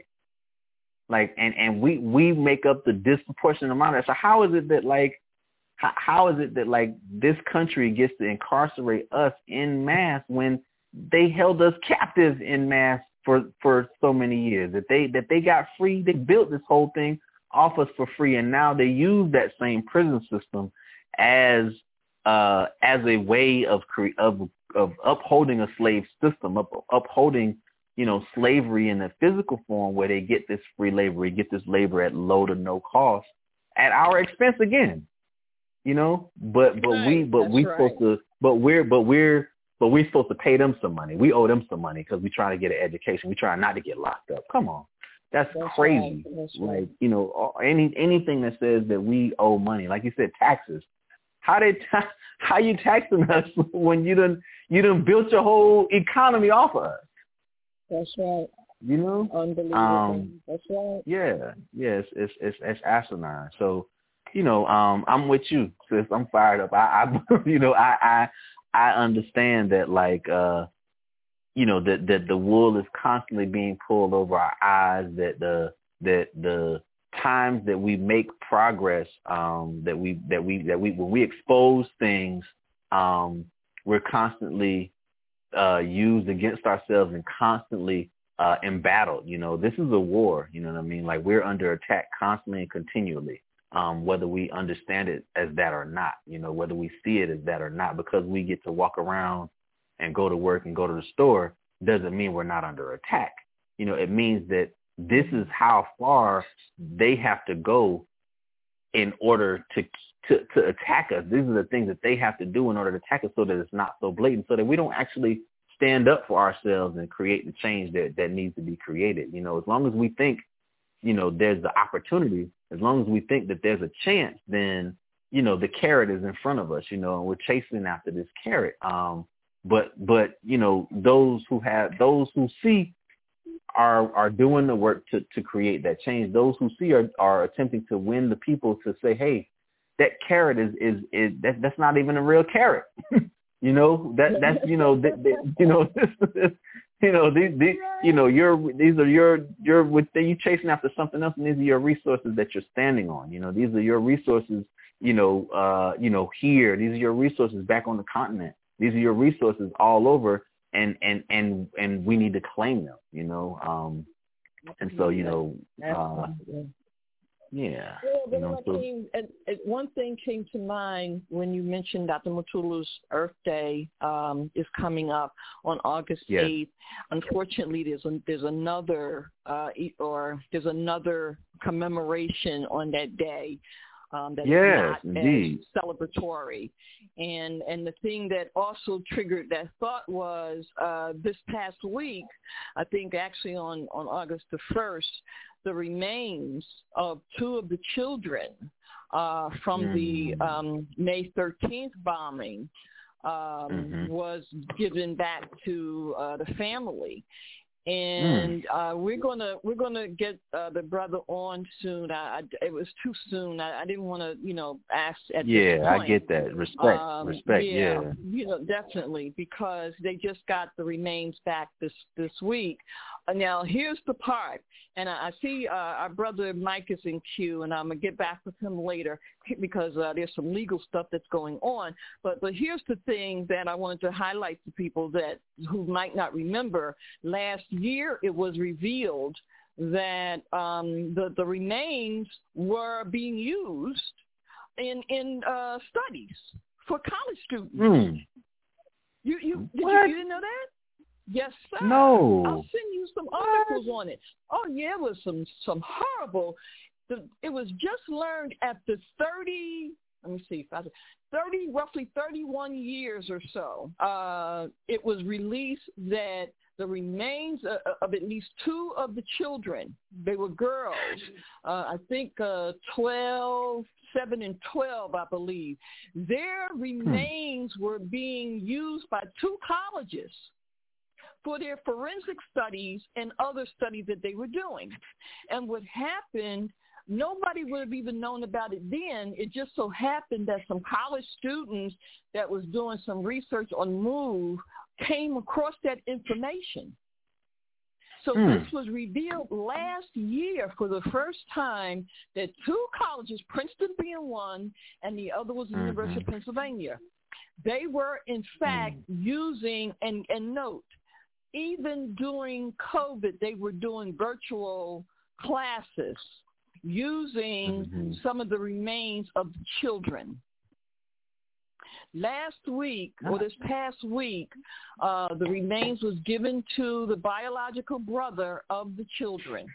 Like, and, and we, we make up the disproportionate amount of that. So how is it that like, how, how is it that like this country gets to incarcerate us en masse when they held us captive en masse for, for so many years, that they, that they got free, they built this whole thing off us for free. And now they use that same prison system as, uh, as a way of, cre- of, of upholding a slave system, up, upholding, you know, slavery in a physical form, where they get this free labor, they get this labor at low to no cost at our expense again, you know, but, but right. we, but That's we right. supposed to, but we're, but we're, but we're supposed to pay them some money. We owe them some money because we try to get an education. We try not to get locked up. Come on. That's, That's crazy. Right. That's right. Like, you know, any, anything that says that we owe money, like you said, taxes. How they, ta- how you taxing us when you done, you done built your whole economy off of us? That's right. You know, unbelievable. Um, That's right. Yeah, yeah, it's, it's it's it's asinine. So, you know, um, I'm with you, sis. I'm fired up. I, I you know, I, I I understand that, like, uh, you know, that that the wool is constantly being pulled over our eyes. That the that the times that we make progress, um, that we that we that we when we expose things, um, we're constantly Uh, used against ourselves and constantly uh, embattled. You know, this is a war, you know what I mean? Like, we're under attack constantly and continually, um, whether we understand it as that or not, you know, whether we see it as that or not. Because we get to walk around and go to work and go to the store doesn't mean we're not under attack. You know, it means that this is how far they have to go in order to To, to attack us. These are the things that they have to do in order to attack us, so that it's not so blatant, so that we don't actually stand up for ourselves and create the change that, that needs to be created. You know, as long as we think, you know, there's the opportunity, as long as we think that there's a chance, then, you know, the carrot is in front of us, you know, and we're chasing after this carrot. Um, but, but, you know, those who have, those who see are, are doing the work to, to create that change. Those who see are, are attempting to win the people to say, hey, that carrot is, is, is that, that's not even a real carrot. you know, that, that's, you know, that, that, you know, this, this, you know, these, these, you know, you're, these are your, your, with, you chasing after something else, and these are your resources that you're standing on. You know, these are your resources, you know, uh, you know, here, these are your resources back on the continent. These are your resources all over, and, and, and, and we need to claim them, you know? Um, and so, you know, uh, Yeah. Well, you know, so, came, and, and one thing came to mind when you mentioned Doctor Mutulu's Earth Day um, is coming up on August yes. eighth. Unfortunately, there's a, there's another uh, or there's another commemoration on that day um, that yes, is not indeed. as celebratory. And and the thing that also triggered that thought was uh, this past week, I think actually on, on August the first, the remains of two of the children uh, from mm. the um, May thirteenth bombing um, mm-hmm. was given back to uh, the family. And mm. uh, we're gonna we're gonna get uh, the brother on soon. I, I, it was too soon. I, I didn't want to, you know, ask at yeah, this point. I get that. Respect, um, respect. Yeah, yeah, you know, definitely, because they just got the remains back this this week. Uh, now, here's the part, and I, I see uh, our brother Mike is in queue, and I'm gonna get back with him later because uh, there's some legal stuff that's going on. But but here's the thing that I wanted to highlight to people that who might not remember. Last year, it was revealed that um, the the remains were being used in in uh, studies for college students. Mm. You you did you, you didn't know that? Yes, sir. No. I'll send you some articles on it. Oh yeah, it was some some horrible. The, it was just learned after thirty. Let me see, thirty, roughly thirty-one years or so. Uh, it was released that the remains of, of at least two of the children, they were girls, uh, I think uh, twelve, seven and twelve, I believe. Their remains hmm. were being used by two colleges for their forensic studies and other studies that they were doing. And what happened, nobody would have even known about it then. It just so happened that some college students that was doing some research on MOVE came across that information. So mm. this was revealed last year for the first time that two colleges, Princeton being one and the other was the mm-hmm. University of Pennsylvania, they were in fact mm. using, and, and note, even during COVID, they were doing virtual classes using mm-hmm. some of the remains of the children. Last week, or this past week, uh, the remains was given to the biological brother of the children.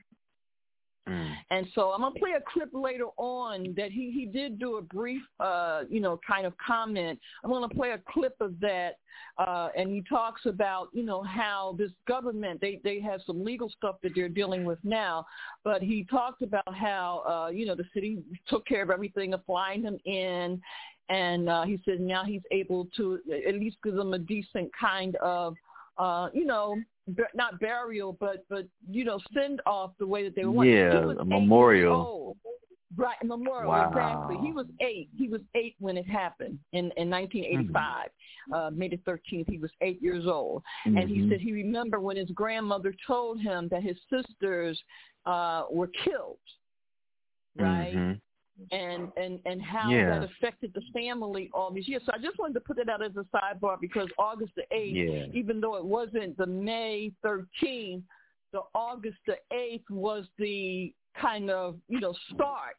Mm. And so I'm going to play a clip later on that he, he did do a brief, uh, you know, kind of comment. I'm going to play a clip of that, uh, and he talks about, you know, how this government, they, they have some legal stuff that they're dealing with now, but he talked about how, uh, you know, the city took care of everything of flying him in, and uh, he said now he's able to at least give them a decent kind of, uh, you know, not burial, but, but you know, send off the way that they want. Yeah, a memorial. Right, a memorial, wow. Exactly. He was eight. He was eight when it happened in, in nineteen eighty-five. Mm-hmm. Uh, May the thirteenth, he was eight years old. Mm-hmm. And he said he remembered when his grandmother told him that his sisters uh, were killed, right? Mm-hmm. And, and and how yeah. that affected the family all these years. So I just wanted to put it out as a sidebar because August the eighth, yeah. even though it wasn't the May thirteenth, the August the eighth was the kind of, you know, start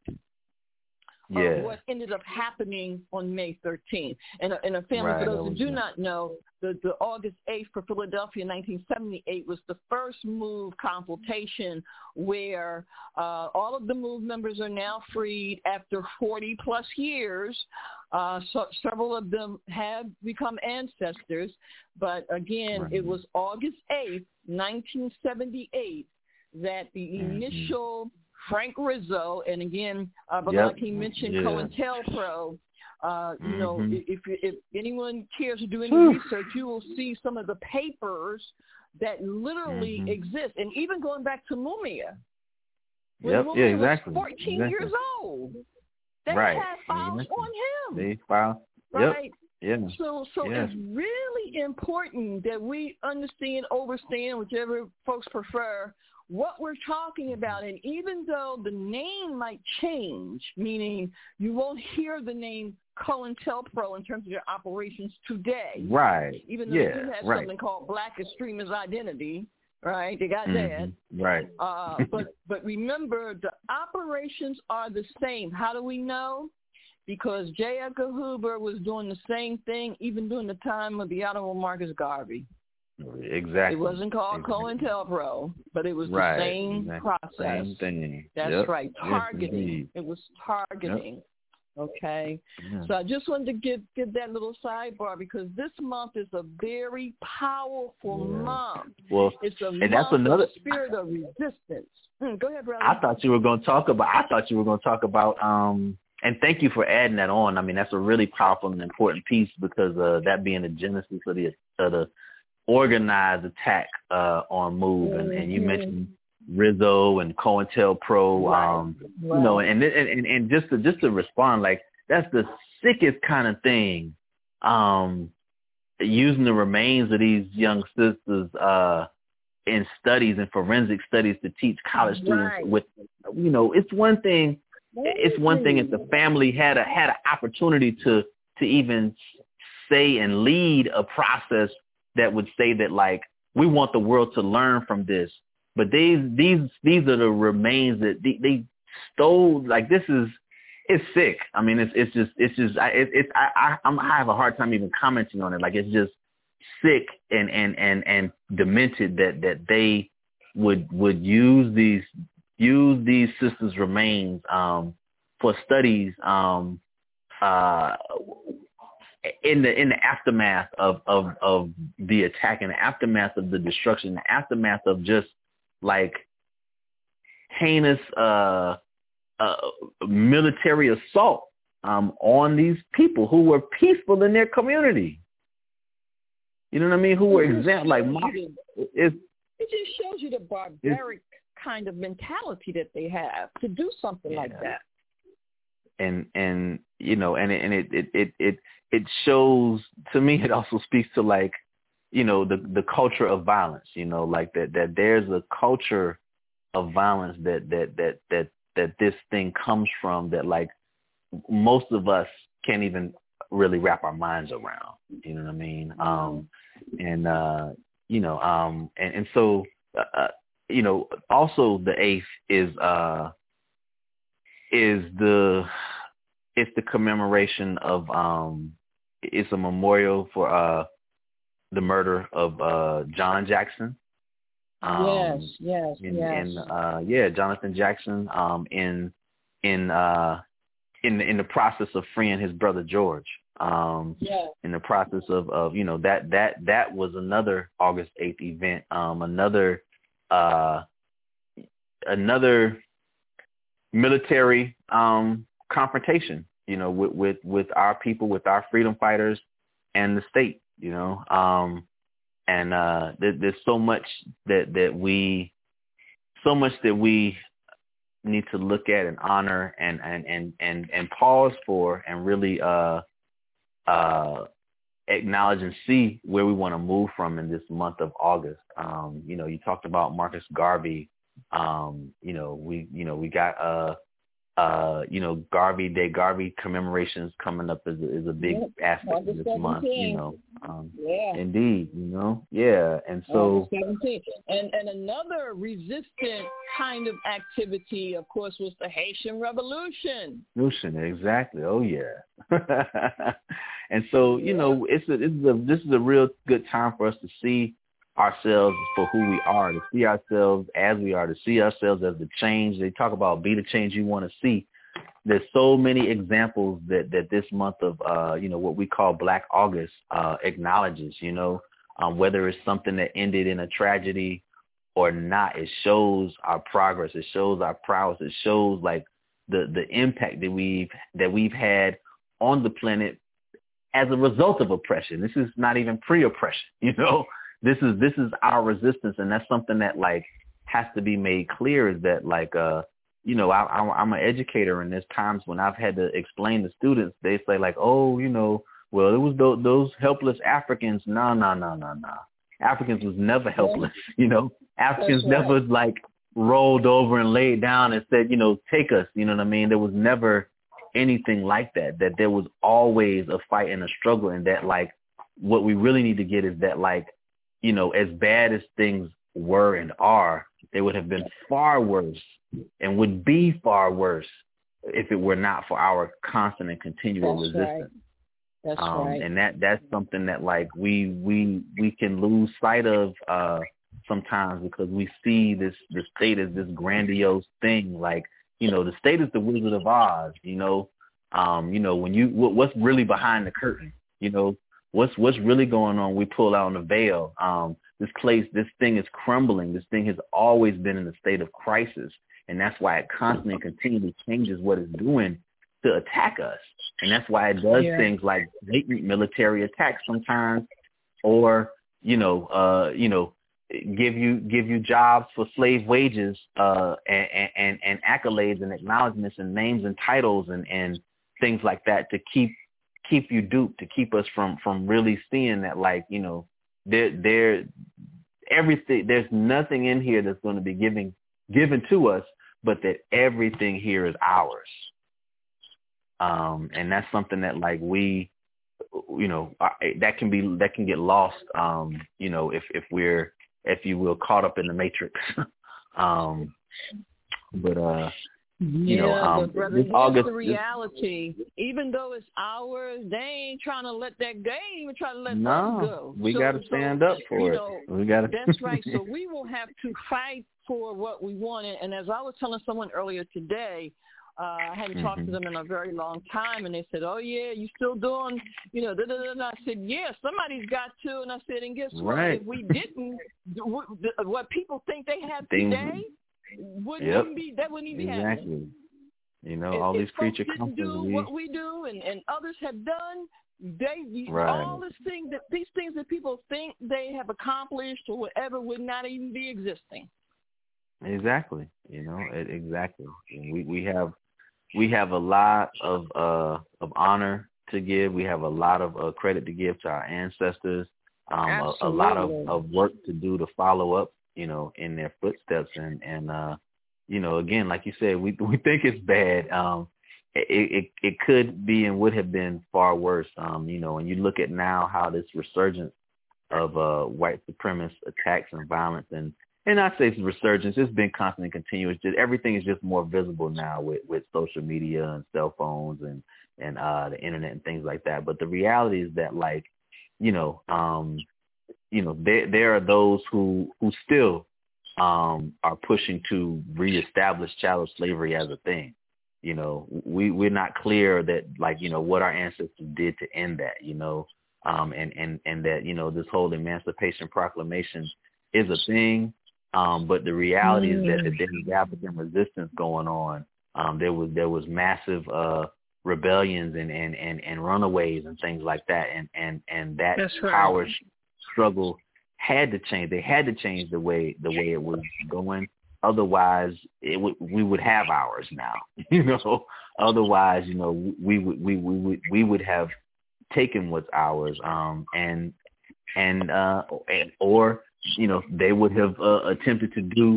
yeah. of what ended up happening on May thirteenth. And, and a family, right, for those who do not know, the, the August eighth for Philadelphia in nineteen seventy-eight was the first MOVE consultation where uh, all of the MOVE members are now freed after forty plus years. Uh, so several of them have become ancestors. But again, right. it was August eighth, nineteen seventy-eight, that the mm-hmm. initial Frank Rizzo, and again, uh, but yep. like he mentioned, yeah. COINTELPRO, uh, you mm-hmm. know, if, if anyone cares to do any Whew. research, you will see some of the papers that literally mm-hmm. exist. And even going back to Mumia, when yep. Mumia yeah, exactly. was fourteen exactly. years old, they right. had files exactly. on him. They file. Right? Yep. Yeah. So, so yeah. it's really important that we understand, overstand, whichever folks prefer, what we're talking about. And even though the name might change, meaning you won't hear the name COINTELPRO in terms of their operations today. Right. Even though yeah, they do have right. something called Black Extremist Identity, right? They got mm-hmm. that. Right. Uh, but, but remember, the operations are the same. How do we know? Because J. Edgar Hoover was doing the same thing even during the time of the Honorable Marcus Garvey. Exactly. It wasn't called exactly. COINTELPRO, but it was the right. same exactly. process. Same thing. That's yep. right. Targeting. Yes, it was targeting. Yep. Okay. Yeah. So I just wanted to give give that little sidebar because this month is a very powerful yeah. month. Well, it's a and month that's another of the spirit of resistance. Hmm, go ahead, brother. I thought you were going to talk about. I thought you were going to talk about. Um, and thank you for adding that on. I mean, that's a really powerful and important piece because uh, that being the genesis of the of the organized attack uh, on MOVE, mm-hmm. and, and you mentioned Rizzo and COINTELPRO, right. um, right. you know, and, and and just to just to respond, like that's the sickest kind of thing, um, using the remains of these young sisters uh, in studies and forensic studies to teach college students. Right. With, you know, it's one thing, it's one thing if the family had a had an opportunity to to even say and lead a process that would say that, like, we want the world to learn from this. But these these these are the remains that they, they stole. Like, this is, it's sick. I mean, it's it's just it's just I it, it's I I, I'm, I have a hard time even commenting on it. Like, it's just sick and, and, and, and demented that, that they would would use these use these sisters' remains um, for studies um, uh, in the in the aftermath of, of, of the attack, in the aftermath of the destruction, in the aftermath of just like heinous uh, uh, military assault um, on these people who were peaceful in their community. You know what I mean? Who were exempt, like my, it's. It just shows you the barbaric kind of mentality that they have to do something yeah. like that. And and you know, and it, and it, it it it it shows to me. It also speaks to like, you know, the the culture of violence. You know, like that that there's a culture of violence that that that that that this thing comes from. That like most of us can't even really wrap our minds around. You know what I mean? Um, and uh, you know, um, and, and so, uh, you know, also the eighth is, uh, is the, it's the commemoration of, um, it's a memorial for, uh, the murder of, uh, John Jackson. Um, yes, yes, and, yes. And, uh, yeah, Jonathan Jackson, um, in, in, uh, in, in the process of freeing his brother George. Um, yeah. in the process of, of, you know, that, that, that was another August eighth event, um, another, uh, another military, um, confrontation, you know, with, with, with our people, with our freedom fighters and the state, you know, um, and, uh, there, there's so much that, that we, so much that we need to look at and honor and, and, and, and, and pause for and really, uh, uh, acknowledge and see where we want to move from in this month of August. Um, you know, you talked about Marcus Garvey. Um, you know, we, you know, we got, uh, uh, you know, Garvey Day, Garvey commemorations coming up is, is a big yep. aspect of this month, you know. Um, yeah. Indeed, you know, yeah. And so. And, and another resistant kind of activity, of course, was the Haitian Revolution. Revolution, exactly. Oh, yeah. And so, you know, it's a, it's a, this is a real good time for us to see ourselves for who we are, to see ourselves as we are, to see ourselves as the change. They talk about be the change you want to see. There's so many examples that, that this month of, uh, you know, what we call Black August uh, acknowledges, you know, um, whether it's something that ended in a tragedy or not, it shows our progress. It shows our prowess. It shows like the, the impact that we've, that we've had on the planet as a result of oppression. This is not even pre-oppression, you know, this is, this is our resistance. And that's something that like has to be made clear is that like, uh, you know, I, I'm, I'm an educator and there's times when I've had to explain to students, they say like, oh, you know, well, it was those, those helpless Africans. No, no, no, no, no. Africans was never helpless, you know, Africans right. never like rolled over and laid down and said, you know, take us, you know what I mean? There was never anything like that, that there was always a fight and a struggle, and that like what we really need to get is that like, you know, as bad as things were and are, they would have been far worse and would be far worse if it were not for our constant and continual That's resistance. Right. That's um, right. And that that's something that like we we we can lose sight of uh, sometimes because we see this the state as this grandiose thing, like, you know, the state is the Wizard of Oz, you know, um, you know, when you, what, what's really behind the curtain, you know, what's, what's really going on. We pull out the veil. Um, this place, this thing is crumbling. This thing has always been in a state of crisis. And that's why it constantly and continually changes what it's doing to attack us. And that's why it does yeah. things like blatant military attacks sometimes, or, you know, uh, you know, give you give you jobs for slave wages uh, and, and, and accolades and acknowledgments and names and titles and, and things like that to keep keep you duped, to keep us from, from really seeing that, like, you know, there there everything there's nothing in here that's going to be giving given to us, but that everything here is ours. Um, and that's something that like we, you know, that can be that can get lost. Um, you know, if if we're if you will, caught up in the matrix. um, but, uh, you know, Yeah, um, but brother, this here's August. the reality. Even though it's ours, they ain't trying to let that. They ain't even trying to let No, us go. we so, got to stand so, up for you it. know, We got to. That's right. So we will have to fight for what we want. And as I was telling someone earlier today, uh, I hadn't mm-hmm. talked to them in a very long time, and they said, "Oh yeah, you still doing, you know?" Da, da, da. And I said, "Yeah, somebody's got to." And I said, "And guess what? Right. If we didn't, what people think they have Things, today wouldn't yep. even be. That wouldn't even be exactly. happening." You know, if, all if these creature companies do we... what we do, and, and others have done, they right. all this thing that these things that people think they have accomplished or whatever would not even be existing. Exactly. You know, it, exactly. We we have we have a lot of uh of honor to give. We have a lot of uh, credit to give to our ancestors. Um, a, a lot of, of work to do to follow up, you know, in their footsteps. And and uh, you know, again, like you said, we we think it's bad. Um, it, it it could be and would have been far worse. Um, you know, and you look at now how this resurgence of uh white supremacist attacks and violence, and and I say it's a resurgence. It's been constant and continuous. Just everything is just more visible now with, with social media and cell phones and and uh, the internet and things like that. But the reality is that, like, you know, um, you know, there there are those who who still um, are pushing to reestablish chattel slavery as a thing. You know, we we're not clear that, like, you know, what our ancestors did to end that. You know, um, and and and that, you know, this whole Emancipation Proclamation is a thing. Um, but the reality mm. is that, that there was African resistance going on. Um, there was there was massive uh, rebellions and, and, and, and runaways and things like that, and and, and that That's right. power struggle had to change. They had to change the way the way it was going. Otherwise, it would we would have ours now. You know. Otherwise, you know, we would we we would we would have taken what's ours. Um, and and uh, and, or. you know, they would have uh, attempted to do,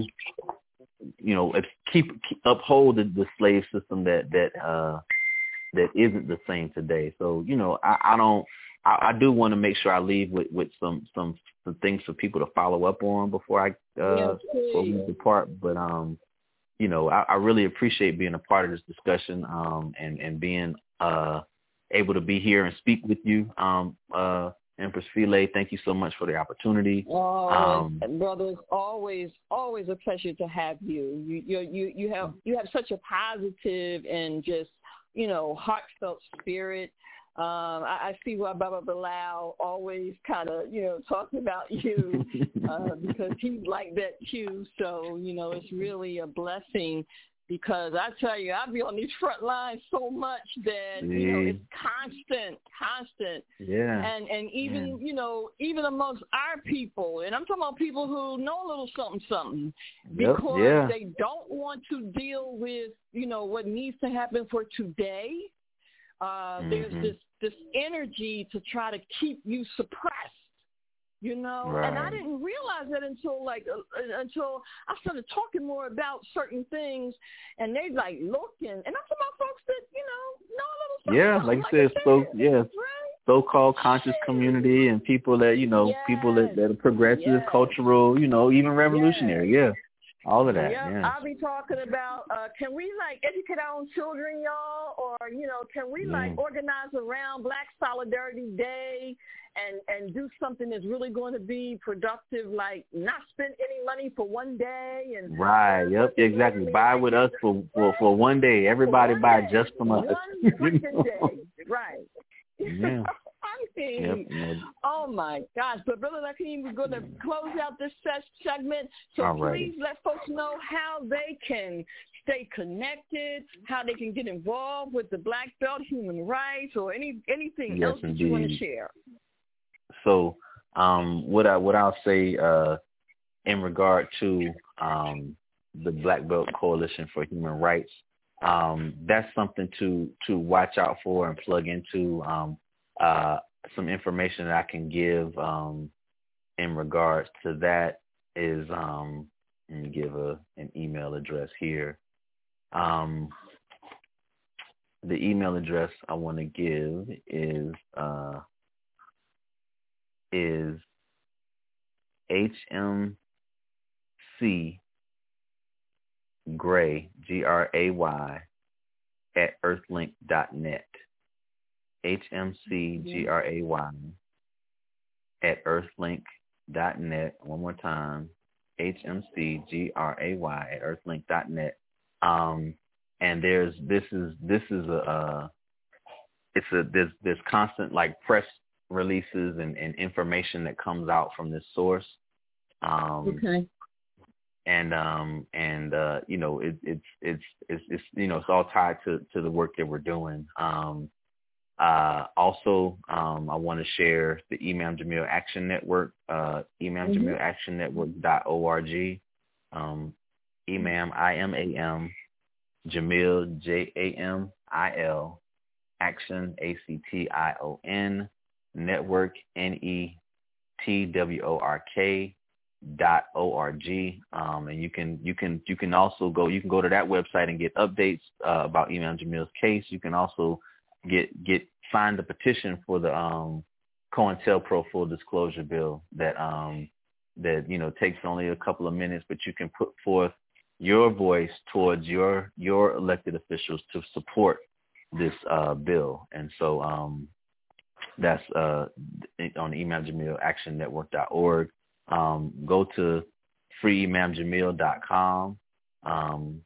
you know, keep, keep uphold the, the slave system that that uh, that isn't the same today. So, you know, I, I don't, I, I do want to make sure I leave with, with some, some some things for people to follow up on before I uh, yes, before we depart. But um, you know, I, I really appreciate being a part of this discussion um, and and being uh, able to be here and speak with you. Um, uh, Empress Philae, thank you so much for the opportunity. Oh, um, brother, it's always, always a pleasure to have you. You, you, you, you have, you have such a positive and just, you know, heartfelt spirit. Um, I, I see why Baba Bilal always kind of, you know, talking about you uh, because he's like that too. So, you know, it's really a blessing. Because I tell you, I be on these front lines so much that, you know, it's constant, constant. Yeah. And and even, yeah. you know, even amongst our people, and I'm talking about people who know a little something, something, yep. because yeah. they don't want to deal with, you know, what needs to happen for today. Uh, mm-hmm. There's this, this energy to try to keep you suppressed. You know, right. and I didn't realize that until like uh, until I started talking more about certain things, and they like looking, and I'm talking about folks that you know know a little something. Yeah, something, like you like said, so yeah, right? so-called conscious Shit. community and people that you know, yes. people that, that are progressive, yes. cultural, you know, even revolutionary. Yes. Yeah. All of that, yep. yeah. I'll be talking about, uh, can we, like, educate our own children, y'all? Or, you know, can we, yeah. like, organize around Black Solidarity Day and, and do something that's really going to be productive, like not spend any money for one day? And Right, yep, exactly. Buy with us for, for, for one day. Everybody one buy day. just from us. One freaking day, right. Yeah. I mean, yep, yep. oh my gosh! But Brother Lakeem, we're going to close out this segment. So Alrighty. Please let folks know how they can stay connected, how they can get involved with the Black Belt Human Rights, or any anything yes, else that indeed. you want to share. So, um, what I what I'll say uh, in regard to um, the Black Belt Coalition for Human Rights. Um, that's something to, to watch out for and plug into. Um, uh, some information that I can give um, in regards to that is, um, let me give a, an email address here. Um, the email address I want to give is uh, is H M C Gray, G R A Y, at earthlink dot net. H M C G R A Y at earthlink dot net. One more time. H M C G R A Y at earthlink dot net. Um, and there's this is this is a uh, it's a there's there's constant like press releases and, and information that comes out from this source. Um, okay. And um and uh you know it, it's it's it's it's you know it's all tied to, to the work that we're doing. Um, uh, also, um, I want to share the Imam Jamil Action Network, uh, imam jamil action network dot org. Um, Imam I M A M, Jamil J A M I L, Action A C T I O N, Network N E T W O R K. dot org, um, and you can you can you can also go you can go to that website and get updates uh, about Imam Jamil's case. You can also get get find the petition for the um, COINTELPRO full disclosure bill that um, that you know takes only a couple of minutes, but you can put forth your voice towards your your elected officials to support this uh, bill. And so um, that's uh, on Imam Jamil Action Network dot org. Um, go to free imam jamil dot com, um,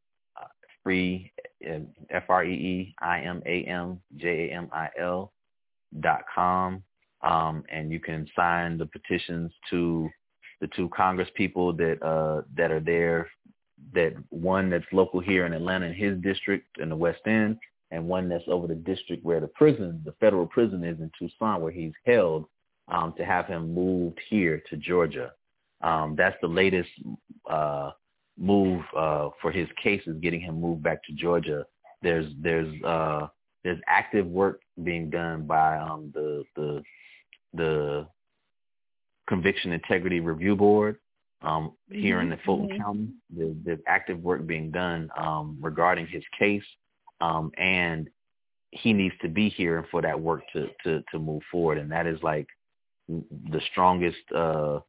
free, F R E E I M A M J A M I L dot com, um, and you can sign the petitions to the two Congress people that uh, that are there, that one that's local here in Atlanta in his district in the West End, and one that's over the district where the prison, the federal prison is in Tucson, where he's held, Um, to have him moved here to Georgia. Um, that's the latest uh, move uh, for his case, is getting him moved back to Georgia. There's there's uh, there's active work being done by um, the the the Conviction Integrity Review Board um, here mm-hmm. in the Fulton mm-hmm. County. There's, there's active work being done um, regarding his case, um, and he needs to be here for that work to to to move forward. And that is like the strongest uh,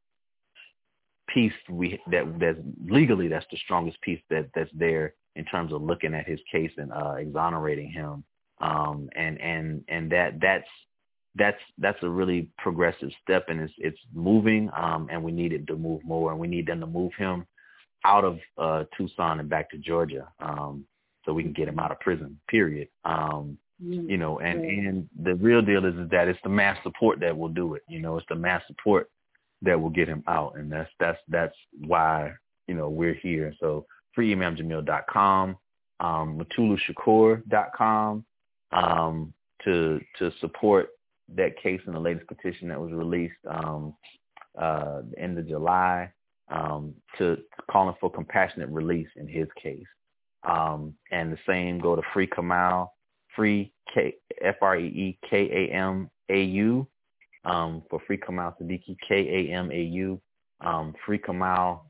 piece we that that's legally that's the strongest piece that that's there in terms of looking at his case and uh, exonerating him. Um, and and and that that's that's that's a really progressive step, and it's it's moving. Um, and we need it to move more, and we need them to move him out of uh, Tucson and back to Georgia, um, so we can get him out of prison. Period. Um, You know, and, and the real deal is, is that it's the mass support that will do it. You know, it's the mass support that will get him out. And that's that's that's why, you know, we're here. So free imam jamil dot com, um, matulu shakur dot com, um, to to support that case in the latest petition that was released um, uh, the end of July, um, to calling for compassionate release in his case. Um, and the same go to Free Kamal. Free K F R E E K A M A U um, for Free Kamal Siddiqui, K A M A U, um, free kamal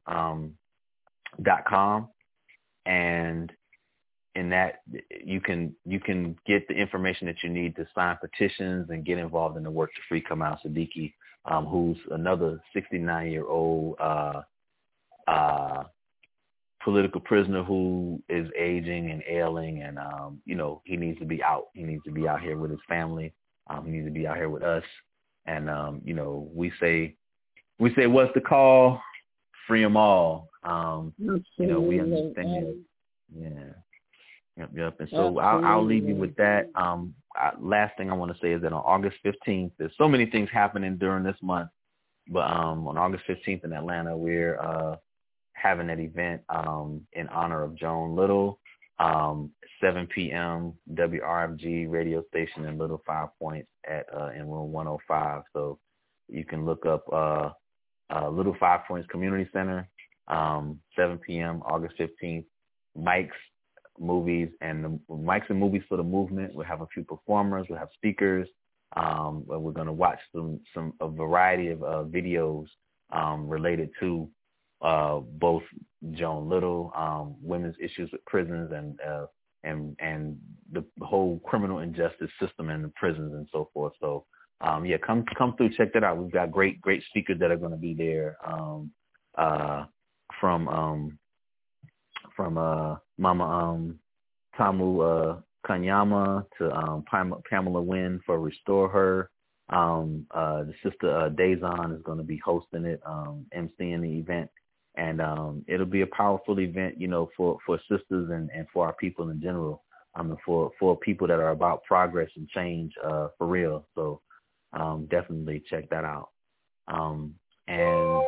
dot com, and in that you can you can get the information that you need to sign petitions and get involved in the work to free Kamal Siddiqui, um, who's another sixty-nine year old uh, uh, political prisoner who is aging and ailing, and um, you know, he needs to be out. He needs to be out here with his family. Um, he needs to be out here with us. And um, you know, we say, we say, what's the call? Free them all. Um, you know, we understand. Yeah. Yep. Yep. And so I'll, I'll leave you with that. Um, I, last thing I want to say is that on August fifteenth, there's so many things happening during this month, but um, on August fifteenth in Atlanta, we're uh, having that event um, in honor of Joan Little, um, seven p.m. W R F G radio station in Little Five Points at uh, in room one oh five. So you can look up uh, uh, Little Five Points Community Center, um, seven p.m. August fifteenth. Mike's Movies and the Mike's and Movies for the Movement. We'll have a few performers. We'll have speakers. Um, we're going to watch some some a variety of uh, videos um, related to Uh, both Joan Little, um, women's issues with prisons, and uh, and and the whole criminal injustice system in the prisons and so forth. So um, yeah, come come through, check that out. We've got great great speakers that are going to be there um, uh, from um, from uh, Mama um, Tamu uh, Kanyama to um, Pam- Pamela Wynn for Restore Her. Um, uh, the sister uh, Dazon is going to be hosting it, um, emceeing the event. And um, it'll be a powerful event, you know, for, for sisters and, and for our people in general, um, and for, for people that are about progress and change uh, for real. So um, definitely check that out. Um, and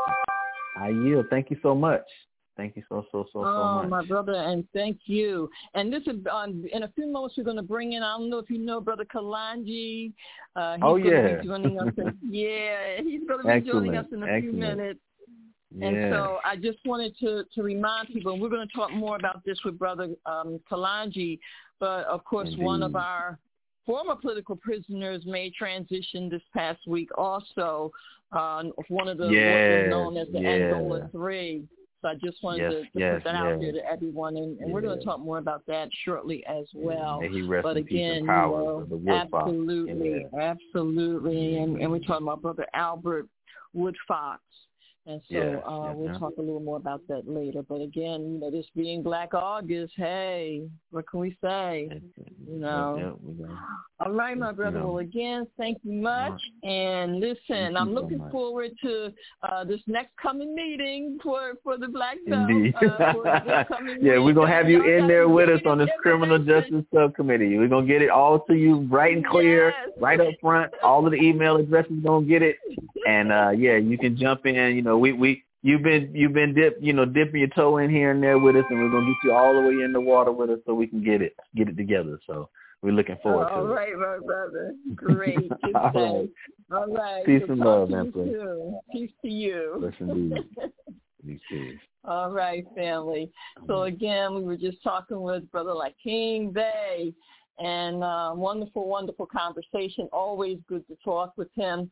I yield. Thank you so much. Thank you so, so, so, so oh, much. my brother, and thank you. And this is um, in a few moments we're going to bring in, I don't know if you know Brother Kalanji. Uh, he's oh, going yeah. to be joining us. In, yeah, he's going to be Excellent. joining us in a Excellent. few minutes. Yes. And so I just wanted to, to remind people, and we're going to talk more about this with Brother um, Kalanji, but of course Indeed. One of our former political prisoners made transition this past week also, uh, one of the yes. what was known as the yeah. Angola Three. So I just wanted yes, to, to yes, put that yes. out there to everyone, and, and yes. we're going to talk more about that shortly as well. May he rest but in again, peace and power, you know, the absolutely, absolutely, and, and we're talking about Brother Albert Woodfox. And so yes, uh, yes, we'll yes. talk a little more about that later. But again, you know, this being Black August, hey, what can we say? You know. Yep, yep, All right, my brother. You know. Well, again, thank you much. And listen, I'm looking so forward to uh, this next coming meeting for, for the Black Belt. Indeed. Uh, for this coming yeah, we're going to have you in there with us on this criminal information. justice subcommittee. We're going to get it all to you bright and clear, yes. right up front. All of the email addresses going to get it. And, uh, yeah, you can jump in. You know, we, we you've been, you've been dip, you know, dipping your toe in here and there with us, and we're going to get you all the way in the water with us so we can get it, get it together. So we're looking forward all to right, it. All right, my brother. Great. Good all, day. right. all right. Peace so and love, man. Peace to you. Yes, indeed. Peace, peace. All right, family. So again, we were just talking with Brother Lakeem Bey, and uh, wonderful, wonderful conversation. Always good to talk with him.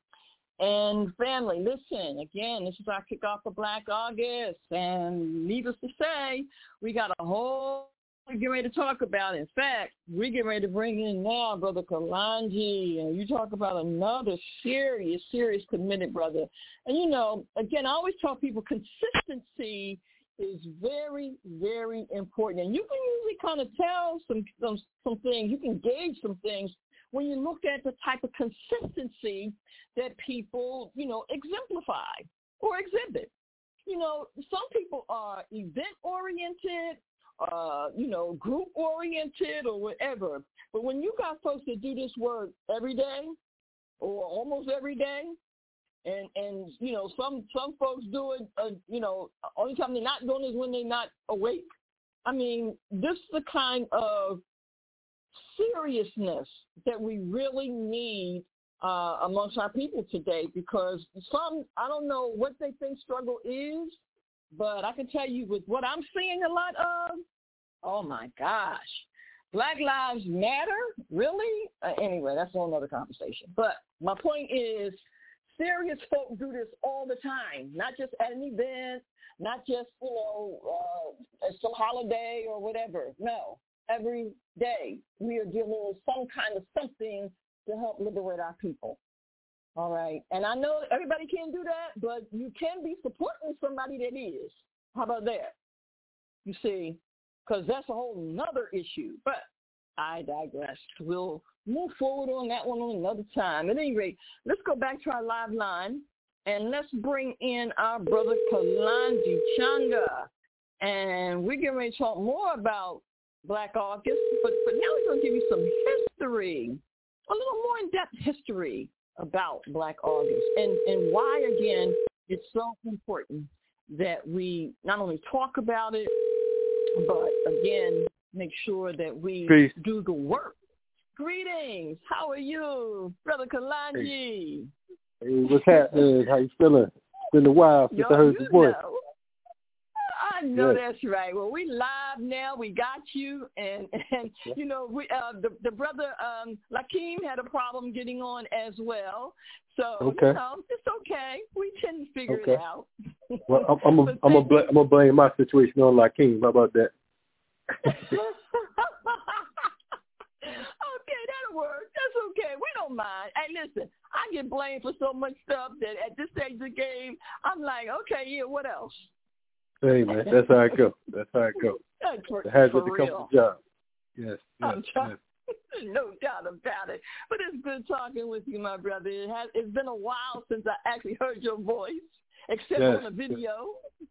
And family, listen, again, this is our kickoff for Black August, and needless to say, we got a whole we're getting ready to talk about. In fact, we're getting ready to bring in now Brother Kalanji, and you talk about another serious, serious committed brother. And, you know, again, I always tell people consistency is very, very important. And you can usually kind of tell some, some, some things. You can gauge some things when you look at the type of consistency that people, you know, exemplify or exhibit. You know, some people are event-oriented, uh, you know, group-oriented or whatever. But when you got folks that do this work every day or almost every day, and, and you know, some, some folks do it, uh, you know, only time they're not doing it is when they're not awake. I mean, this is the kind of seriousness that we really need uh, amongst our people today, because some, I don't know what they think struggle is, but I can tell you with what I'm seeing a lot of, oh my gosh, Black Lives Matter? Really? Uh, anyway, that's a whole other conversation. But my point is, serious folk do this all the time, not just at an event, not just, you know, uh, at some holiday or whatever. No, every day we are dealing with some kind of something to help liberate our people. All right. And I know everybody can't do that, but you can be supporting somebody that is. How about that? You see, because that's a whole nother issue. But I digress. We'll move forward on that one on another time. At any rate, let's go back to our live line, and let's bring in our brother Kalanji Changa. And we're getting ready to talk more about Black August, but, but now we're going to give you some history, a little more in-depth history about Black August, and, and why, again, it's so important that we not only talk about it, but, again, make sure that we Peace. do the work. Greetings. How are you, Brother Kalanji? Hey, what's happening? How you feeling? It's been a while since Yo, I heard you your voice. know. I know Yeah. That's right. Well, we live now. We got you, and and you know, we uh, the the brother um, Lakeem had a problem getting on as well. So Okay. you know, it's okay. We tend to figure Okay. it out. Well, I'm I'm a, I'm a bl- I'm gonna blame my situation on Lakeem. How about that? Okay, that'll work. That's okay. We don't mind. Hey, listen, I get blamed for so much stuff that at this stage of the game, I'm like, okay, yeah, what else? Hey, man, that's how it go. That's how it go. For, the hazard for that real. comes with the job. Yes, yes, I'm trying. yes. No doubt about it. But it's good talking with you, my brother. It has, it's been a while since I actually heard your voice, except yes, on a video.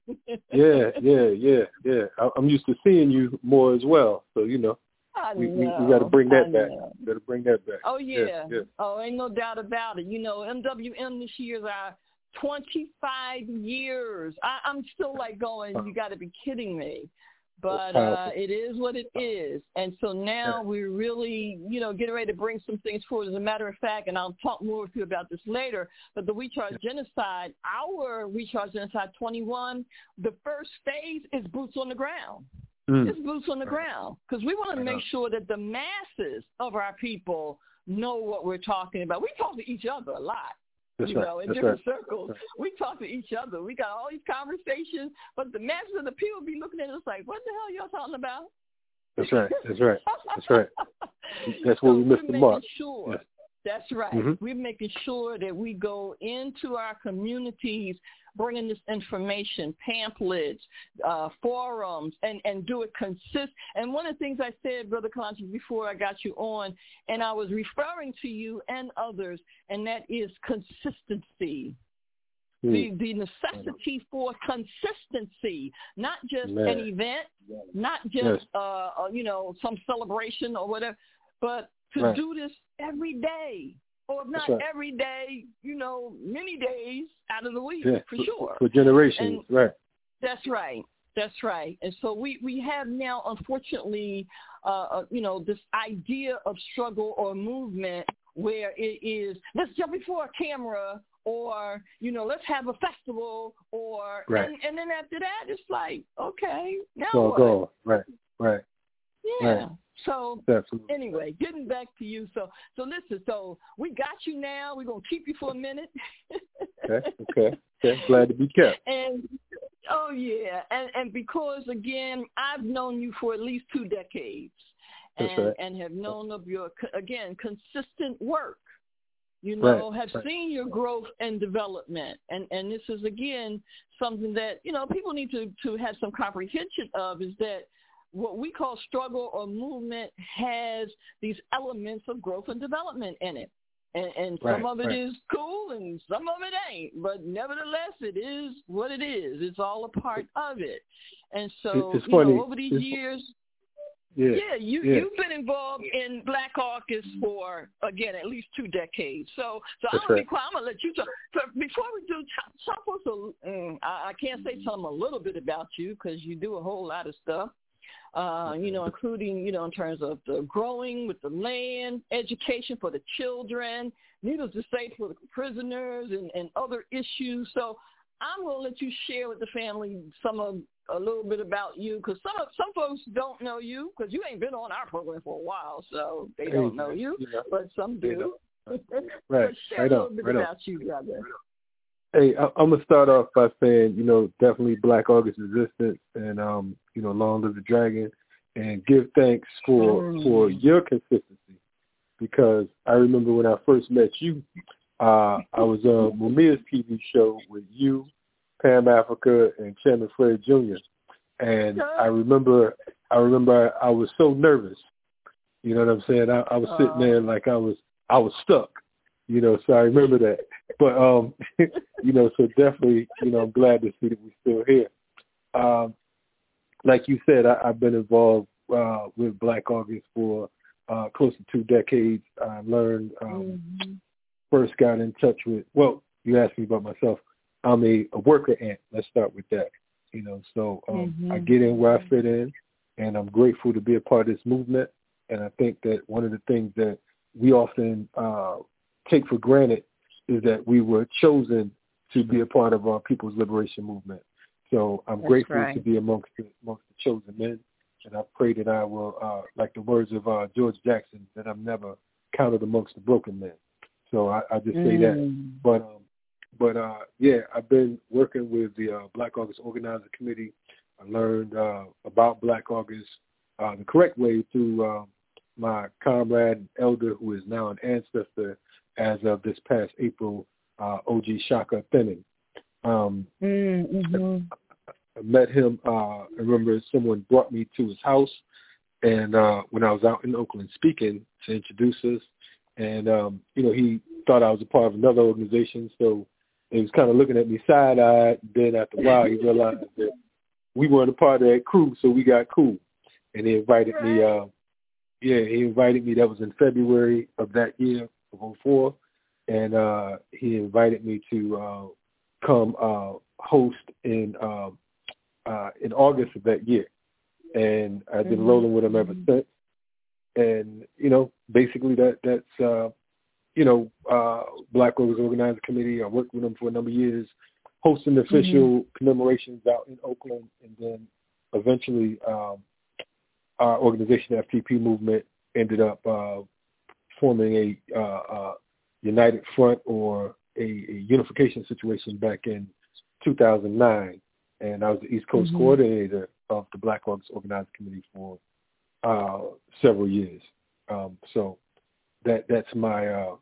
yeah, yeah, yeah, yeah. I, I'm used to seeing you more as well. So, you know, I we, know. we, we got to bring that I back. know. Got to bring that back. Oh, yeah. Yes, yes. Oh, ain't no doubt about it. You know, M W M this year is our twenty-five years. I, I'm still like going, you got to be kidding me. But uh, it is what it is. And so now yeah. we're really, you know, getting ready to bring some things forward. As a matter of fact, and I'll talk more with you about this later, but the We Charge yeah. Genocide, our We Charge Genocide twenty-one, the first phase is boots on the ground. Mm. It's boots on the right. ground. Because we want to make sure that the masses of our people know what we're talking about. We talk to each other a lot. That's you right. know, in That's different right. circles. We talk to each other. We got all these conversations, but the masses of the people be looking at us like, what the hell y'all talking about? That's right. That's right. That's right. That's so where we missed the mark. Sure. Yes. That's right. Mm-hmm. We're making sure that we go into our communities, bringing this information, pamphlets, uh, forums, and, and do it consistent. And one of the things I said, Brother Kalanchi, before I got you on, and I was referring to you and others, and that is consistency. Mm. The, the necessity for consistency, not just Man. an event, not just, yes. uh, you know, some celebration or whatever, but to right. do this every day, or if not right. every day, you know, many days out of the week, yeah, for sure. For generations, and right. That's right. That's right. And so we, we have now, unfortunately, uh, you know, this idea of struggle or movement where it is, let's jump before a camera, or, you know, let's have a festival, or, right. and, and then after that, it's like, okay, now go, what? Go. Right, right. Yeah. Right. So Absolutely. Anyway, getting back to you. So so listen, so we got you now. We're going to keep you for a minute. okay, okay. Okay, glad to be kept. And, oh, yeah. And, and because, again, I've known you for at least two decades. That's and, right. and have known of your, again, consistent work. You know, right, have right. seen your growth and development. And and this is, again, something that, you know, people need to, to have some comprehension of, is that what we call struggle or movement has these elements of growth and development in it. And, and right, some of it right. is cool and some of it ain't. But nevertheless, it is what it is. It's all a part of it. And so, it's you funny. know, over these it's, years, yeah, yeah, you, yeah. you've been involved in Black Caucus for, again, at least two decades. So so That's I'm going right. to be quiet. I'm going to let you talk. But before we do, talk us a, mm, I, I can't say something a little bit about you because you do a whole lot of stuff. Uh, you know, including, you know, in terms of the growing with the land, education for the children, needless to say, for the prisoners and, and other issues. So I'm going to let you share with the family some of a little bit about you, because some of, some folks don't know you because you ain't been on our program for a while, so they don't know you, yeah. but some do. Right. But share right a little on. bit right about on. you, brother. Hey, I, I'm gonna start off by saying, you know, definitely Black August Resistance, and um, you know, long live the dragon, and give thanks for mm. for your consistency, because I remember when I first met you, uh, I was on Mumia's T V show with you, Pam Africa, and Chairman Fred Junior And I remember, I remember I was so nervous. You know what I'm saying? I, I was sitting there like I was, I was stuck. You know, so I remember that. But, um, you know, so definitely, you know, I'm glad to see that we're still here. Um, like you said, I, I've been involved uh, with Black August for uh, close to two decades. I learned, um, mm-hmm. first got in touch with, well, you asked me about myself. I'm a, a worker ant. Let's start with that. You know, so um, mm-hmm. I get in where I fit in, and I'm grateful to be a part of this movement. And I think that one of the things that we often uh, take for granted is that we were chosen to be a part of our People's Liberation Movement. So I'm That's grateful right. to be amongst the, amongst the chosen men, and I pray that I will, uh, like the words of uh, George Jackson, that I'm never counted amongst the broken men. So I, I just say mm. that. But um, but uh, yeah, I've been working with the uh, Black August Organizer Committee. I learned uh, about Black August uh, the correct way through uh, my comrade and elder, who is now an ancestor as of this past April, uh, O G Shaka Thinning. Um, mm-hmm. I met him. Uh, I remember someone brought me to his house, and uh, when I was out in Oakland speaking to introduce us, and um, you know, he thought I was a part of another organization, so he was kind of looking at me side-eyed. Then after a while, he realized that we weren't a part of that crew, so we got cool, and he invited right. me. Uh, yeah, he invited me. That was in February of that year of oh four, and uh, he invited me to uh, come uh, host in. Uh, Uh, in August of that year, and I've been mm-hmm. rolling with him ever since. And you know, basically that that's uh, you know, uh, Black August Organizing Committee. I worked with him for a number of years, hosting official mm-hmm. commemorations out in Oakland, and then eventually um, our organization, F T P movement, ended up uh, forming a uh, uh, united front or a, a unification situation back in two thousand nine. And I was the East Coast mm-hmm. coordinator of the Black August Organizing Committee for uh, several years. Um, so that that's my uh,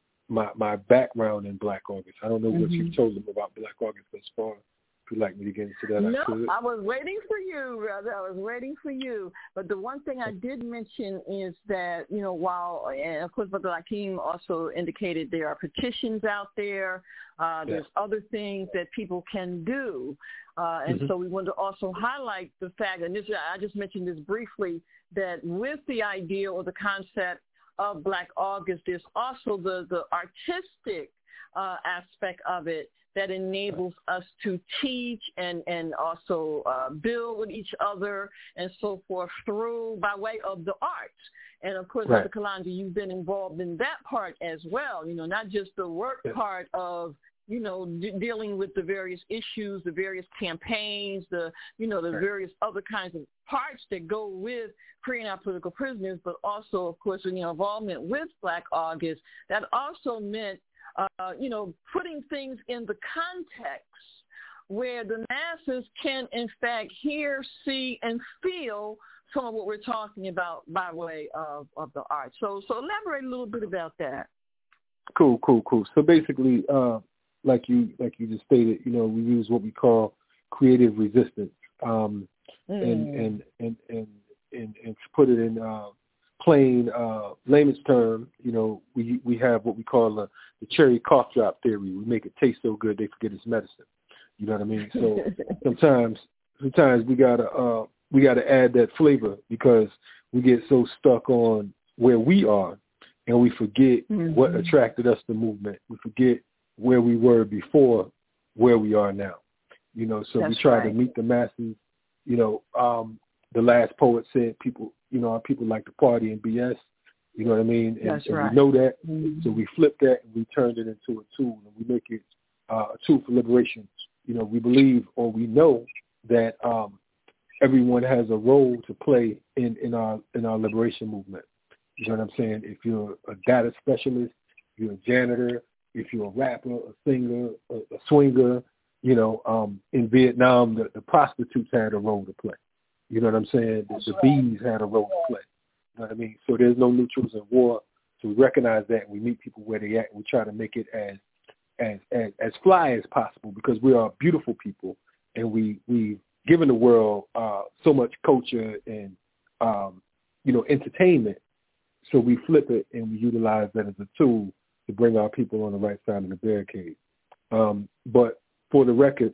my my background in Black August. I don't know mm-hmm. what you told them about Black August thus far. If you'd like me to get into that, no, I could. I was waiting for you, brother. I was waiting for you. But the one thing I did mention is that, you know, while, and of course, Brother Lakeem also indicated there are petitions out there. Uh, there's yeah. other things that people can do. Uh, and mm-hmm. so we want to also highlight the fact, and this, I just mentioned this briefly, that with the idea or the concept of Black August, there's also the, the artistic uh, aspect of it that enables us to teach and, and also uh, build with each other and so forth through by way of the arts. And, of course, right. Doctor Kalonji, you've been involved in that part as well, you know, not just the work yeah. part of, you know, d- dealing with the various issues, the various campaigns, the, you know, the right. various other kinds of parts that go with freeing our political prisoners, but also, of course, in your involvement with Black August, that also meant, uh, you know, putting things in the context where the masses can, in fact, hear, see, and feel some of what we're talking about by way of, of the arts. So, so elaborate a little bit about that. Cool, cool, cool. So basically, uh, like you like you just stated, you know, we use what we call creative resistance, um, mm. and, and, and and and and to put it in uh, plain uh, layman's term, you know, we we have what we call the, the cherry cough drop theory. We make it taste so good they forget it's medicine. You know what I mean? So sometimes sometimes we gotta uh, we gotta add that flavor because we get so stuck on where we are and we forget mm-hmm. what attracted us to movement. We forget where we were before where we are now. You know, so That's we try right. to meet the masses. You know, um, the last poet said people, you know, our people like to party and B S. You know what I mean? And, That's and right. we know that. Mm-hmm. So we flip that and we turned it into a tool and we make it uh, a tool for liberation. You know, we believe or we know that um, everyone has a role to play in, in our in our liberation movement. You know what I'm saying? If you're a data specialist, if you're a janitor, if you're a rapper, a singer, a, a swinger, you know, um, in Vietnam, the, the prostitutes had a role to play. You know what I'm saying? The, the bees had a role to play. You know what I mean? So there's no neutrals in war. So we recognize that and we meet people where they at and we try to make it as as as, as fly as possible because we are beautiful people and we, we've given the world uh, so much culture and, um, you know, entertainment. So we flip it and we utilize that as a tool to bring our people on the right side of the barricade. Um, but for the record,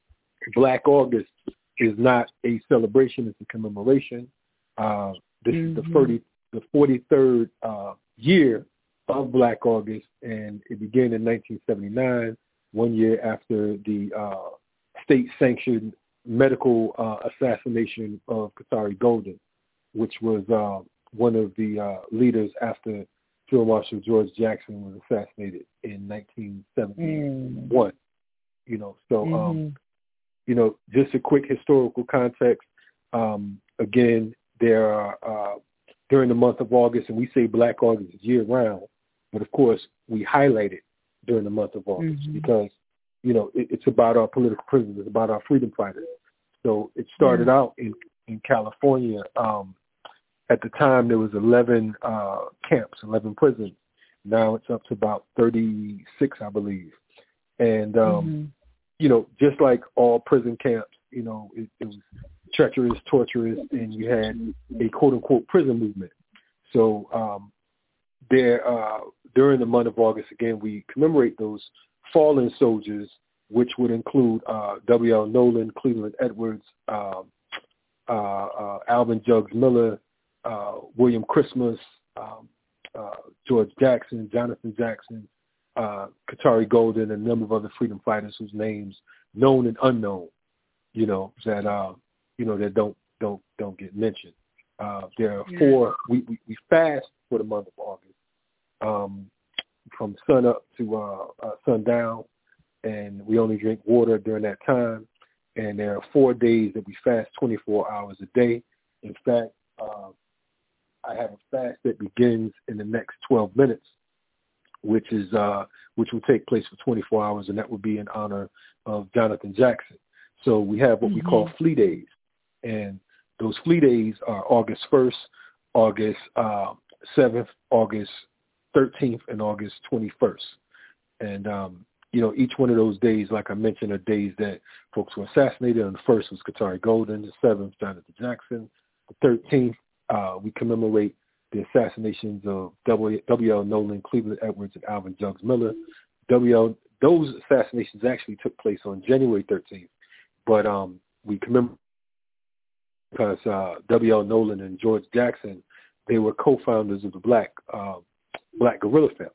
Black August is not a celebration, it's a commemoration. Uh, this mm-hmm. is the, thirty, the forty-third uh, year of Black August, and it began in nineteen seventy-nine, one year after the uh, state-sanctioned medical uh, assassination of Katari Golden, which was uh, one of the uh, leaders after Field Marshal George Jackson was assassinated in nineteen seventy-one. Mm. You know, so mm-hmm. um, you know, just a quick historical context. Um, again, there are uh, during the month of August, and we say Black August is year round, but of course we highlight it during the month of August mm-hmm. because you know it, it's about our political prisoners, it's about our freedom fighters. So it started mm-hmm. out in in California. Um, At the time, there was eleven uh, camps, eleven prisons. Now it's up to about thirty-six, I believe. And, um, mm-hmm. you know, just like all prison camps, you know, it, it was treacherous, torturous, and you had a quote-unquote prison movement. So um, there, uh, during the month of August, again, we commemorate those fallen soldiers, which would include uh, W L Nolan, Cleveland Edwards, uh, uh, uh, Alvin Jugs Miller, uh, William Christmas, um, uh, George Jackson, Jonathan Jackson, uh, Qatari Golden, and a number of other freedom fighters whose names, known and unknown, you know, that uh, you know that don't don't don't get mentioned. Uh, there are four. We, we we fast for the month of August, um, from sun up to uh, uh, sundown, and we only drink water during that time. And there are four days that we fast twenty-four hours a day. In fact, uh, I have a fast that begins in the next twelve minutes, which is uh, which will take place for twenty-four hours, and that will be in honor of Jonathan Jackson. So we have what mm-hmm. we call flea days, and those flea days are August first, August uh, seventh, August thirteenth, and August twenty-first. And um, you know, each one of those days, like I mentioned, are days that folks were assassinated. And the first was Qatari Golden, the seventh, Jonathan Jackson, the thirteenth, uh, we commemorate the assassinations of W L Nolan, Cleveland Edwards, and Alvin Jugs Miller. W L Those assassinations actually took place on January thirteenth, but um, we commemorate because uh, W L Nolan and George Jackson, they were co-founders of the Black uh, Black Guerrilla family.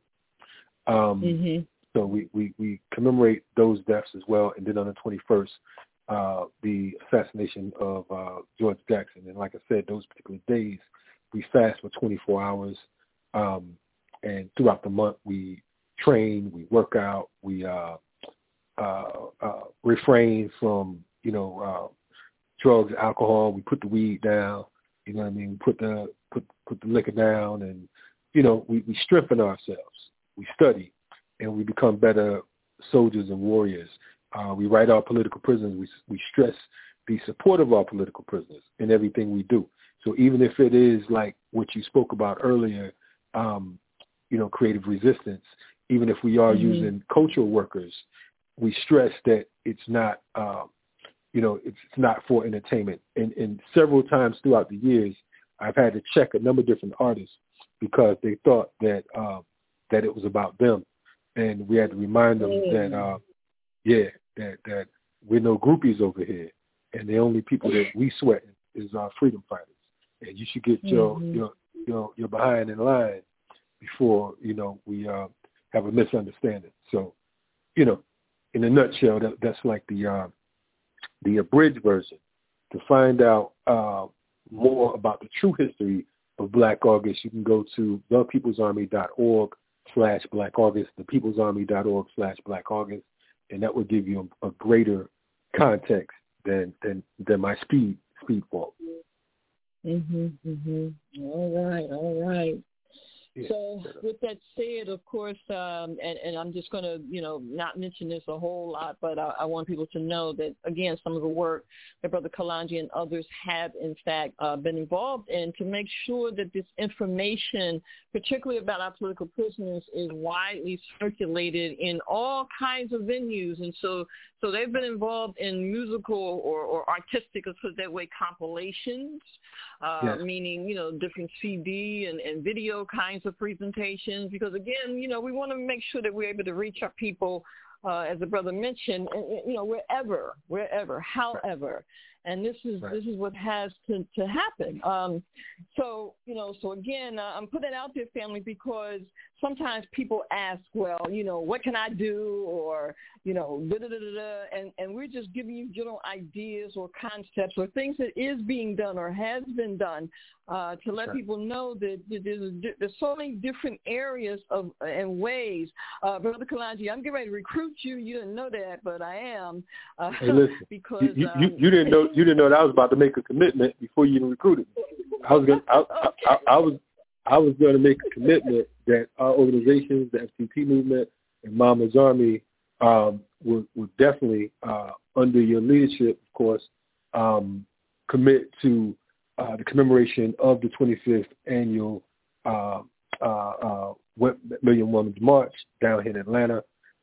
Um, mm-hmm. So we, we, we commemorate those deaths as well. And then on the twenty-first, uh, the assassination of uh, George Jackson. And like I said, those particular days, we fast for twenty-four hours. Um, and throughout the month, we train, we work out, we uh, uh, uh, refrain from, you know, uh, drugs, alcohol. We put the weed down. You know what I mean? We put the, put, put the liquor down. And, you know, we, we strengthen ourselves. We study. And we become better soldiers and warriors. Uh, we write our political prisoners. We, we stress the support of our political prisoners in everything we do. So even if it is like what you spoke about earlier, um, you know, creative resistance, even if we are mm-hmm. using cultural workers, we stress that it's not, uh, you know, it's, it's not for entertainment. And, and several times throughout the years, I've had to check a number of different artists because they thought that uh, that it was about them. And we had to remind them mm. that, uh, yeah, that, that we're no groupies over here. And the only people that we sweat is our freedom fighters. And you should get your, mm-hmm. your, your, your behind in line before, you know, we uh, have a misunderstanding. So, you know, in a nutshell, that, that's like the, uh, the abridged version. To find out uh, more about the true history of Black August, you can go to the people's army dot org slash Black August, the people's army dot org slash Black August, and that will give you a, a greater context than than than my speed speed fault. Mhm, mhm. All right, all right. Yeah. So with that said, of course, um, and, and I'm just going to, you know, not mention this a whole lot, but I, I want people to know that, again, some of the work that Brother Kalonji and others have, in fact, uh, been involved in to make sure that this information, particularly about our political prisoners, is widely circulated in all kinds of venues. And so so they've been involved in musical or, or artistic, let's put it that way, compilations, uh, yes. meaning, you know, different C D and, and video kinds of presentations, because, again, you know, we want to make sure that we're able to reach our people, uh, as the brother mentioned, you know, wherever, wherever, however. And this is right. this is what has to, to happen. Um, so, you know, so again, uh, I'm putting it out there, family, because sometimes people ask, well, you know, what can I do? Or, you know, da da da da, and and we're just giving you general ideas or concepts or things that is being done or has been done uh, to let sure. people know that there's, there's so many different areas of and ways. Uh, Brother Kalonji, I'm getting ready to recruit you. You didn't know that, but I am. Uh, hey, listen, because you, you, um, you didn't know. You didn't know that I was about to make a commitment before you even recruited me. I was going. I, okay. I, I, I was. I was going to make a commitment that our organizations, the F T P movement, and Mama's Army, um, would, would definitely, uh, under your leadership, of course, um, commit to uh, the commemoration of the twenty-fifth annual uh, uh, uh, Million Women's March down here in Atlanta,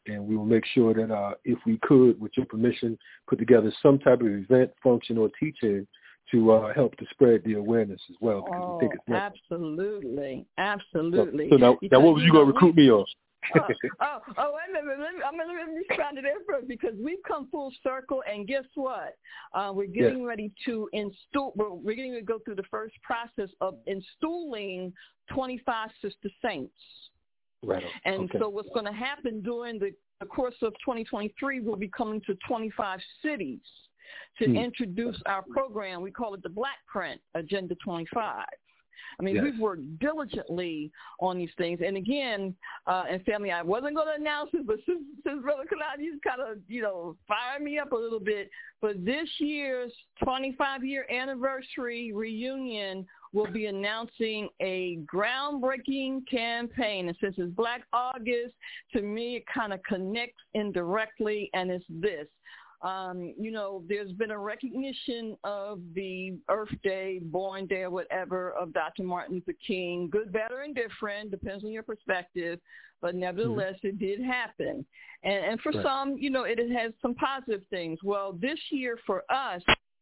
and we will make sure that uh, if we could, with your permission, put together some type of event, function, or teaching to uh, help to spread the awareness as well, because oh, we think it's necessary. Absolutely, absolutely. So, so now, now, what was you, you going to recruit me on? uh, oh, oh, wait a minute. Let me, I'm going to respond to that first, because we've come full circle, and guess what? Uh, we're getting yes. ready to install. We're getting to go through the first process of installing twenty-five Sister Saints. Right. And okay. so what's going to happen during the, the course of twenty twenty-three, we'll be coming to twenty-five cities to hmm. introduce our program. We call it the Black Print Agenda twenty-five. I mean, yes. we've worked diligently on these things. And again, uh, and family, I wasn't going to announce it, but since, since Brother Kalani kind of, you know, fired me up a little bit. But this year's twenty-five-year anniversary reunion will be announcing a groundbreaking campaign. And since it's Black August, to me, it kind of connects indirectly, and it's this. Um, you know, there's been a recognition of the Earth Day, Born Day, or whatever, of Doctor Martin Luther King, good, better, and different, depends on your perspective, but nevertheless, mm-hmm. it did happen. And, and for right. some, you know, it has some positive things. Well, this year for us,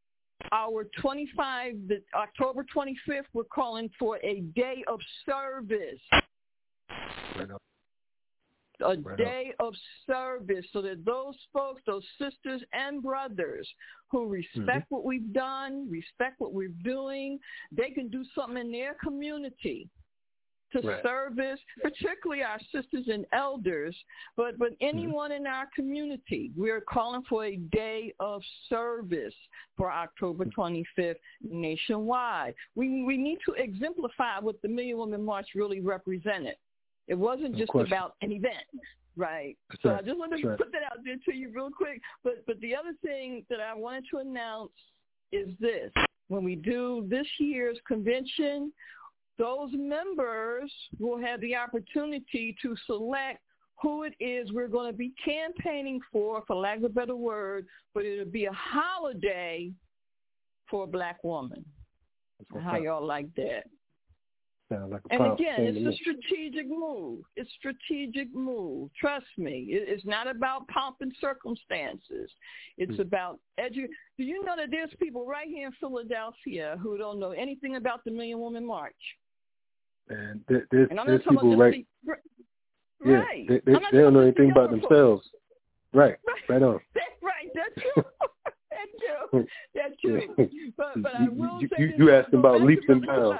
our twenty-five, the October twenty-fifth, we're calling for a day of service. Right up. A right day up. of service, so that those folks, those sisters and brothers who respect mm-hmm. what we've done, respect what we're doing, they can do something in their community to right. service, particularly our sisters and elders, but, but anyone mm-hmm. in our community. We're calling for a day of service for October twenty-fifth nationwide. We, we need to exemplify what the Million Woman March really represented. It wasn't just about an event, right? That's so right. I just wanted to That's put that out there to you real quick. But but the other thing that I wanted to announce is this. When we do this year's convention, those members will have the opportunity to select who it is we're going to be campaigning for, for lack of a better word, but it'll be a holiday for a Black woman. How y'all like that? Sounds like a and again, it's a strategic move. It's strategic move. Trust me. It, it's not about pomp and circumstances. It's mm-hmm. about edu. Do you know that there's people right here in Philadelphia who don't know anything about the Million Woman March? And there, there's, and I'm there's not people right. Right. Yeah, they, they, they don't know anything about themselves. Right. Right. Right on. That's right. That's true. That's true. That's true. But but I will you, say you, this. You asking about leaps and bounds.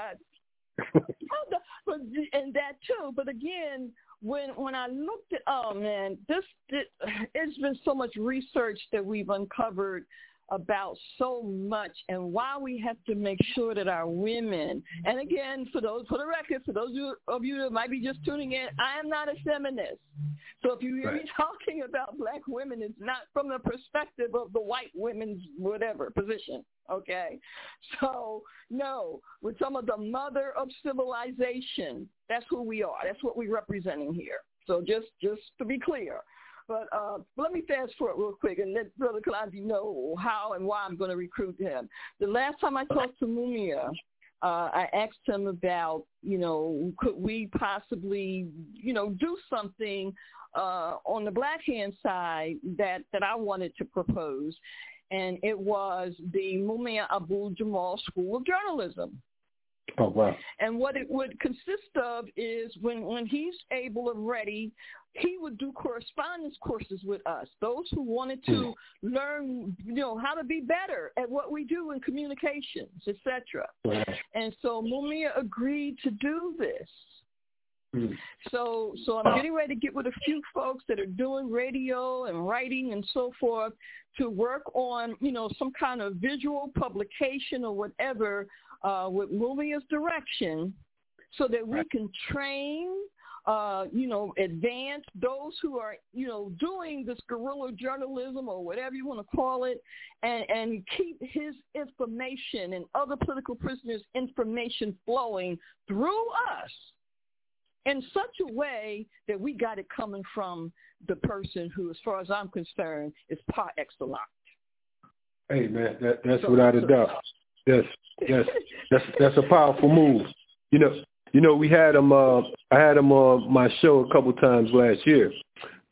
But and that too. But again, when when I looked at, oh man, this it, it's been so much research that we've uncovered about so much, and why we have to make sure that our women, and again, for those, for the record, for those of you that might be just tuning in, I am not a feminist. So if you hear right. me talking about Black women, it's not from the perspective of the white women's whatever position, okay? So, no, we're talking about the mother of civilization. That's who we are. That's what we're representing here. So just, just to be clear. But uh, let me fast forward real quick and let Brother Kalani know how and why I'm going to recruit him. The last time I talked to Mumia, uh, I asked him about, you know, could we possibly, you know, do something uh, on the Black hand side that, that I wanted to propose. And it was the Mumia Abu Jamal School of Journalism. Oh, wow. And what it would consist of is when, when he's able and ready, he would do correspondence courses with us, those who wanted to mm. learn, you know, how to be better at what we do in communications, et cetera. Right. And so Mumia agreed to do this. Mm. So so I'm getting ready to get with a few folks that are doing radio and writing and so forth to work on, you know, some kind of visual publication or whatever uh, with Mumia's direction so that we can train, uh, you know, advance those who are, you know, doing this guerrilla journalism or whatever you want to call it, and, and keep his information and other political prisoners' information flowing through us in such a way that we got it coming from the person who, as far as I'm concerned, is par excellence. Hey, man, that, that's so, without a so, doubt. That's, that's, that's, that's a powerful move. You know, you know, we had him, uh, I had him on my show a couple times last year.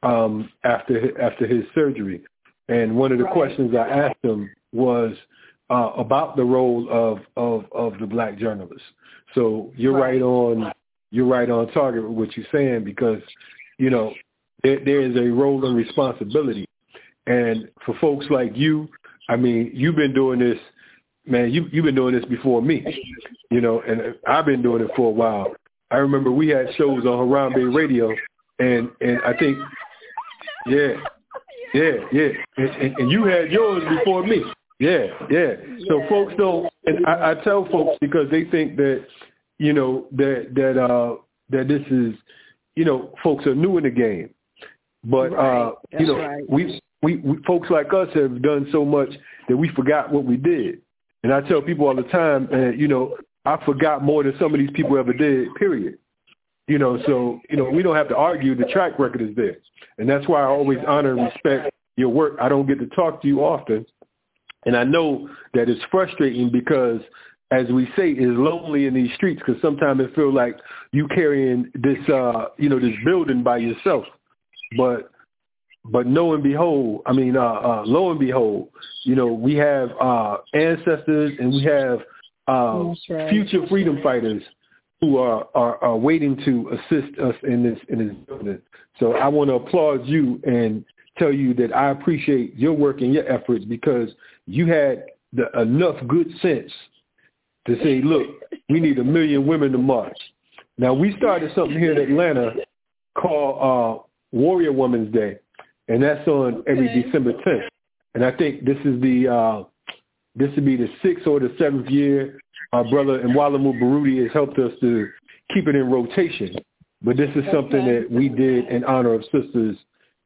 um, after after his surgery. And one of the right. questions I asked him was uh, about the role of, of, of the black journalists. So you're right. right on you're right on target with what you're saying, because, you know, there, there is a role and responsibility. And for folks like you, I mean, you've been doing this, man, you, you've been doing this before me, you know, and I've been doing it for a while. I remember we had shows on Harambe Radio, and, and I think, yeah, yeah, yeah, and, and, and you had yours before me. Yeah, yeah. So yeah. folks don't, and I, I tell folks, because they think that, you know, that that uh, that this is, you know, folks are new in the game, but right. uh, you know, right. we, we we folks like us have done so much that we forgot what we did. And I tell people all the time, uh, you know, I forgot more than some of these people ever did. Period. You know, so you know, we don't have to argue. The track record is there, and that's why I always honor and respect your work. I don't get to talk to you often. And I know that it's frustrating because, as we say, it's lonely in these streets, because sometimes it feels like you carrying this, uh, you know, this building by yourself. But, but lo and behold, I mean, uh, uh, lo and behold, you know, we have uh, ancestors and we have uh, right. future freedom fighters who are, are, are waiting to assist us in this in this building. So I want to applaud you and tell you that I appreciate your work and your efforts, because you had the, enough good sense to say, look, we need a million women to march. Now, we started something here in Atlanta called uh, Warrior Women's Day, and that's on every okay. December tenth. And I think this is the uh, this would be the sixth or the seventh year. Our brother Mwalamu Baruti has helped us to keep it in rotation. But this is something okay. that we did in honor of sisters.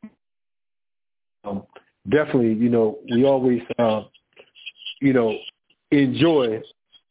Um, definitely, you know, we always, uh, you know, enjoy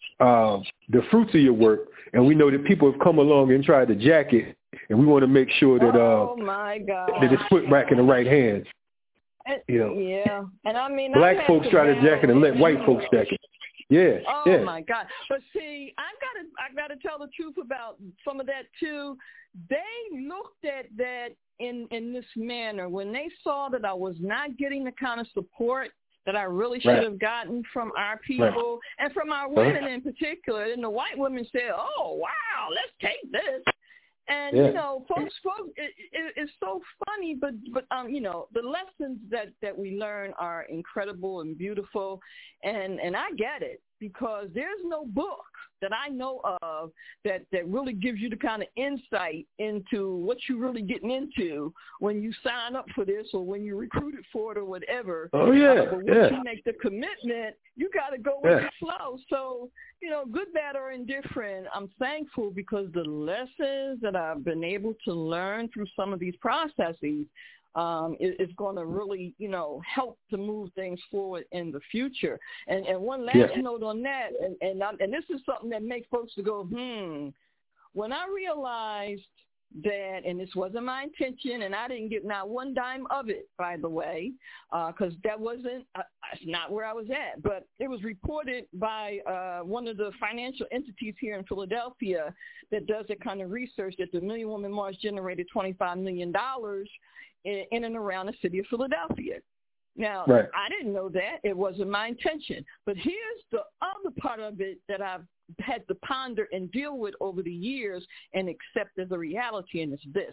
uh, the fruits of your work, and we know that people have come along and tried to jack it, and we want to make sure that uh, oh my God. that it's put back in the right hands. And, you know, yeah, and I mean, black folks try to jack it and let white folks jack it. Yeah. Oh yeah. my God! But see, I gotta, I gotta tell the truth about some of that too. They looked at that in in this manner when they saw that I was not getting the kind of support that I really should right. have gotten from our people right. and from our women uh-huh. in particular. And the white women said, "Oh wow, let's take this." And, yeah. you know, folks, folks it, it, it's so funny, but, but um, you know, the lessons that, that we learn are incredible and beautiful, and, and I get it, because there's no book that I know of that, that really gives you the kind of insight into what you're really getting into when you sign up for this or when you're recruited for it or whatever. Oh, yeah, uh, but once yeah. you make the commitment, you got to go with yeah. the flow. So, you know, good, bad, or indifferent, I'm thankful because the lessons that I've been able to learn through some of these processes um, is, is going to really, you know, help to move things forward in the future. And, and one last yeah. note on that, and and, I, and this is something that makes folks to go, hmm, when I realized that, and this wasn't my intention, and I didn't get not one dime of it, by the way, because uh, that wasn't, uh, that's not where I was at. But it was reported by uh, one of the financial entities here in Philadelphia that does that kind of research, that the Million Woman March generated twenty-five million dollars in, in and around the city of Philadelphia. Now, right. I didn't know that. It wasn't my intention. But here's the other part of it that I've had to ponder and deal with over the years and accept as a reality, and it's this.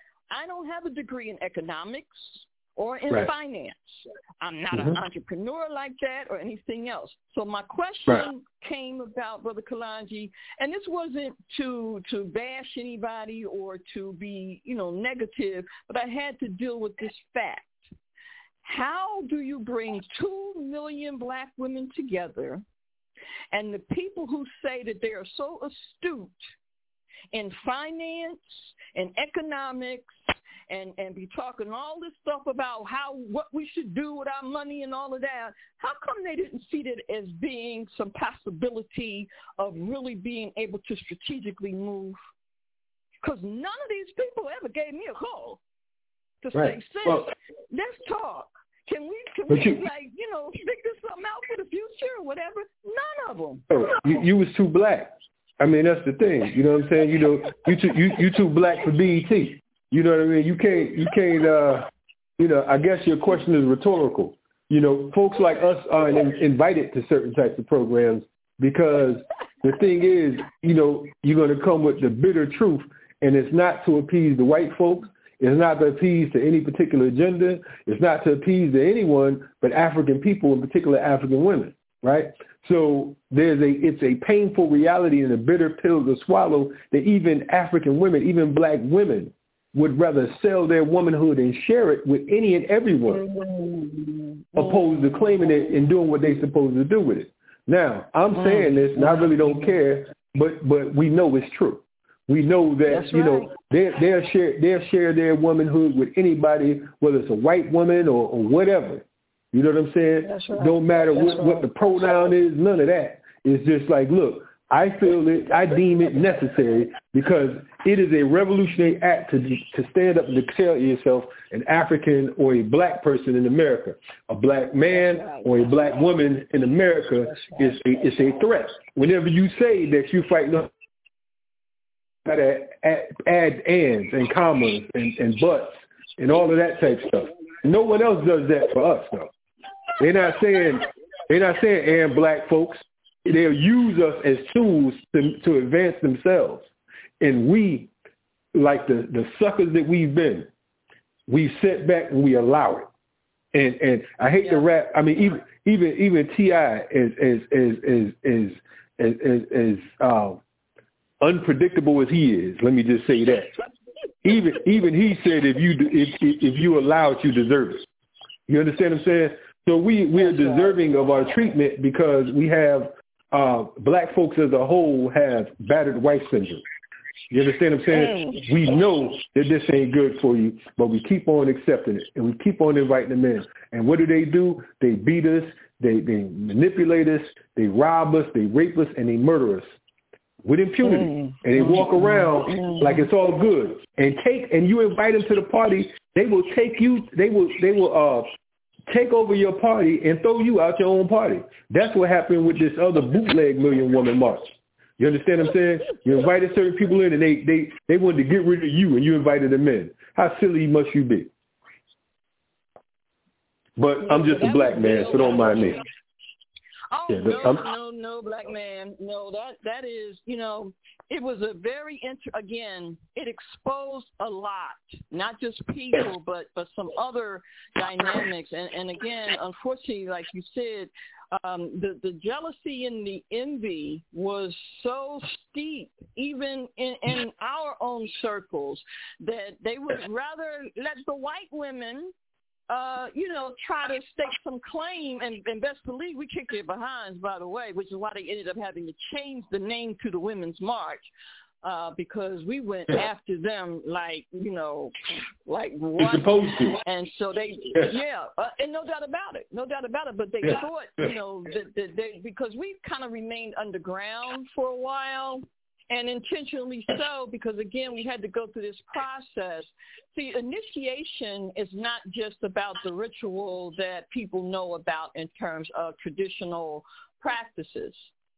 I don't have a degree in economics or in right. finance. I'm not mm-hmm. an entrepreneur like that or anything else. So my question right. came about, Brother Kalonji, and this wasn't to to bash anybody or to be, you know, negative, but I had to deal with this fact. How do you bring two million black women together, and the people who say that they are so astute in finance and economics and, and be talking all this stuff about how what we should do with our money and all of that, how come they didn't see that as being some possibility of really being able to strategically move? Because none of these people ever gave me a call to right. say, sis, well, let's talk. Can we, can we you, like, you know, figure something out for the future or whatever? None of them. Oh, you, you was too black. I mean, that's the thing. You know what I'm saying? You know, you too, you, you too black for B E T. You know what I mean? You can't, you can't, uh, you know, I guess your question is rhetorical. You know, folks like us aren't in, invited to certain types of programs because the thing is, you know, you're going to come with the bitter truth, and it's not to appease the white folks. It's not to appease to any particular agenda. It's not to appease to anyone but African people, in particular African women, right? So there's a, it's a painful reality and a bitter pill to swallow that even African women, even black women, would rather sell their womanhood and share it with any and everyone, mm-hmm. opposed to claiming it and doing what they're supposed to do with it. Now, I'm mm-hmm. saying this, and I really don't care, but but we know it's true. We know that, That's you right. know, they, they'll share they'll share their womanhood with anybody, whether it's a white woman or, or whatever. You know what I'm saying? That's right. Don't matter That's what, right. what the pronoun is, none of that. It's just like, look, I feel it, I deem it necessary because it is a revolutionary act to to stand up and declare yourself an African or a black person in America. A black man or a black woman in America is a, is a threat. Whenever you say that you fight, no, add, add, add ands and commas and, and buts and all of that type of stuff. No one else does that for us, though. They're not saying they're not saying and black folks. They'll use us as tools to, to advance themselves. And we, like the, the suckers that we've been, we sit back and we allow it. And and I hate yeah. to rap. I mean, even even even T I is is is is is is, is, is uh, unpredictable as he is. Let me just say that. Even even he said if you if if you allow it, you deserve it. You understand what I'm saying? So we we're deserving of our treatment because we have. Uh, black folks as a whole have battered wife syndrome. You understand what I'm saying? Mm. We know that this ain't good for you, but we keep on accepting it, and we keep on inviting them in. And what do they do? They beat us, they, they manipulate us, they rob us, they rape us, and they murder us with impunity. Mm. And they walk around mm. like it's all good. And take and you invite them to the party, they will take you, they will, they will, uh, take over your party and throw you out your own party. That's what happened with this other bootleg Million Woman March. You understand what I'm saying? You invited certain people in and they, they, they wanted to get rid of you and you invited them in. How silly must you be? But I'm just a black man, so don't mind me. Oh, yeah, no, no, no, black man. No, that that is, you know, it was a very, inter- again, it exposed a lot, not just people, but, but some other dynamics. And, and again, unfortunately, like you said, um, the, the jealousy and the envy was so steep, even in, in our own circles, that they would rather let the white women Uh, you know, try to stake some claim, and, and best believe we kicked their behinds, by the way, which is why they ended up having to change the name to the Women's March, uh, because we went after them like, you know, like what? Supposed to. And so they, yeah, uh, and no doubt about it, no doubt about it, but they yeah. thought, you know, that, that they, because we kind of remained underground for a while. And intentionally so, because, again, we had to go through this process. See, initiation is not just about the ritual that people know about in terms of traditional practices.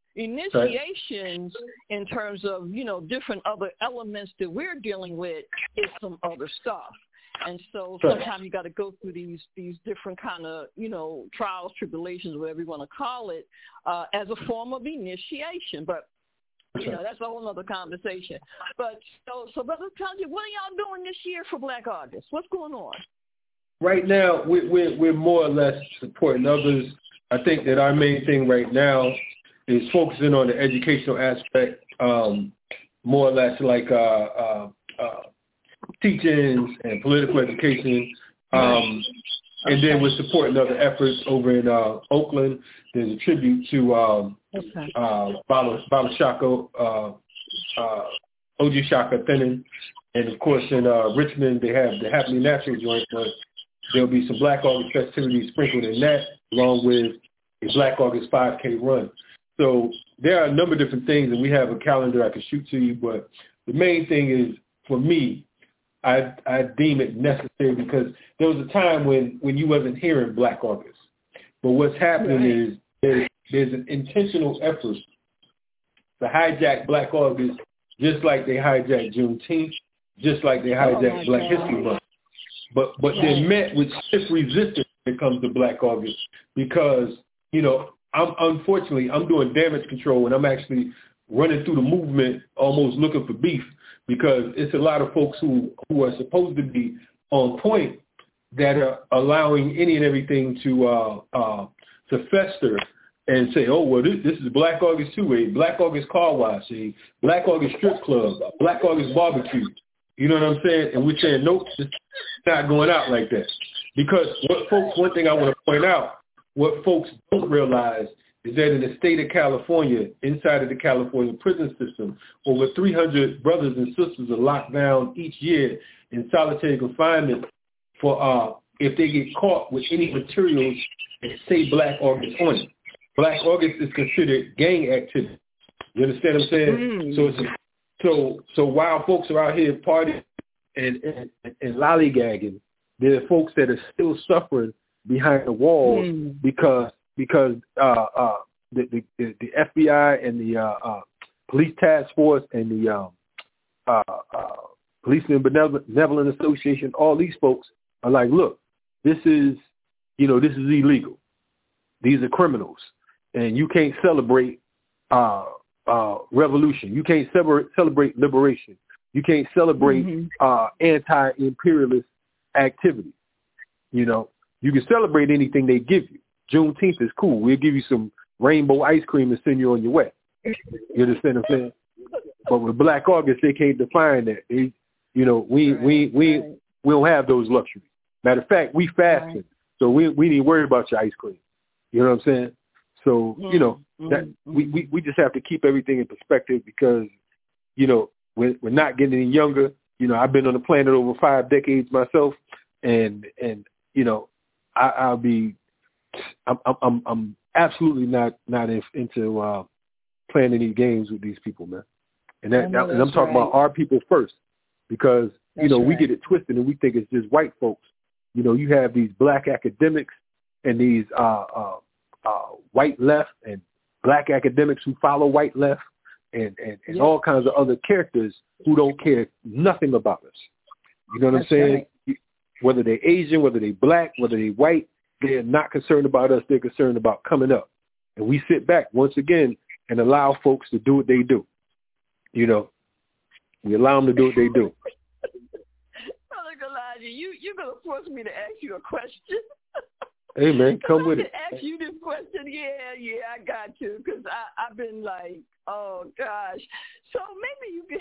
Initiations in terms of, you know, different other elements that we're dealing with is some other stuff. And so sometimes you got to go through these these different kind of, you know, trials, tribulations, whatever you want to call it, uh, as a form of initiation. But you know, that's a whole other conversation. But so, so Brother Tanya, what are y'all doing this year for Black August? What's going on? Right now, we're, we're, we're more or less supporting others. I think that our main thing right now is focusing on the educational aspect, um, more or less like uh, uh, uh, teachings and political education. Um, and then we're supporting other efforts over in uh, Oakland. There's a tribute to um, okay. uh, Baba, Baba Shaka, uh, uh, O G Shaka Thinning. And, of course, in uh, Richmond, they have the Happily Natural joint, but there'll be some Black August festivities sprinkled in that, along with a Black August five K run. So there are a number of different things, and we have a calendar I can shoot to you, but the main thing is, for me, I, I deem it necessary because there was a time when, when you wasn't hearing Black August. But what's happening right. is there's, there's an intentional effort to hijack Black August just like they hijacked Juneteenth, just like they hijacked oh Black God. History Month. But but right. they're met with stiff resistance when it comes to Black August because, you know, I'm unfortunately I'm doing damage control and I'm actually running through the movement almost looking for beef because it's a lot of folks who, who are supposed to be on point that are allowing any and everything to uh, uh, to fester and say, oh, well, this, this is Black August too, a Black August car wash, a Black August strip club, a Black August barbecue. You know what I'm saying? And we're saying, nope, it's not going out like that. Because what folks, one thing I want to point out, what folks don't realize is that in the state of California, inside of the California prison system, over three hundred brothers and sisters are locked down each year in solitary confinement for uh, if they get caught with any materials that say Black August on it. Black August is considered gang activity. You understand what I'm saying? Mm. So, it's, so, so while folks are out here partying and, and, and lollygagging, there are folks that are still suffering behind the walls mm. because because uh, uh, the, the the F B I and the uh, uh, police task force and the um, uh, uh, Police and Benevolent Association, all these folks are like, look, this is, you know, this is illegal. These are criminals, and you can't celebrate uh, uh, revolution. You can't celebrate, celebrate liberation. You can't celebrate mm-hmm. uh, anti-imperialist activity. You know, you can celebrate anything they give you. Juneteenth is cool. We'll give you some rainbow ice cream and send you on your way. You understand what I'm saying? But with Black August, they can't define that. They, you know, we right, we we right. we don't have those luxuries. Matter of fact, we fasting, right. so we we need to worry about your ice cream. You know what I'm saying? So mm-hmm. you know that mm-hmm. we, we we just have to keep everything in perspective because you know we're we're not getting any younger. You know, I've been on the planet over five decades myself, and and you know, I, I'll be I'm I'm I'm absolutely not not in, into uh, playing any games with these people, man. And that, that and I'm talking right. about our people first, because that's you know right. we get it twisted and we think it's just white folks. You know, you have these Black academics and these uh, uh, uh, white left and Black academics who follow white left and and, and yep. all kinds of other characters who don't care nothing about us. You know what that's I'm saying? Right. Whether they're Asian, whether they're Black, whether they're white, they're not concerned about us. They're concerned about coming up. And we sit back once again and allow folks to do what they do. You know, we allow them to do what they do. Brother Elijah, you, you're going to force me to ask you a question. Hey, man, come with it. I ask you this question. Yeah, yeah, I got to, because I've been like, oh, gosh. So maybe you can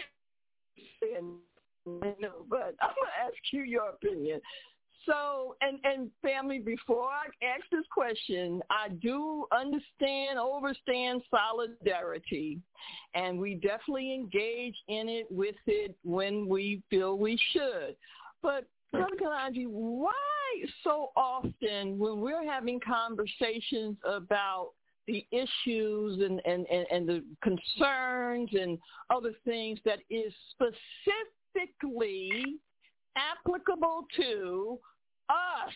say no, but I'm going to ask you your opinion. So, and, and family, before I ask this question, I do understand, overstand solidarity, and we definitely engage in it with it when we feel we should. But, Brother Kalonji, why so often when we're having conversations about the issues and, and, and, and the concerns and other things that is specifically applicable to us,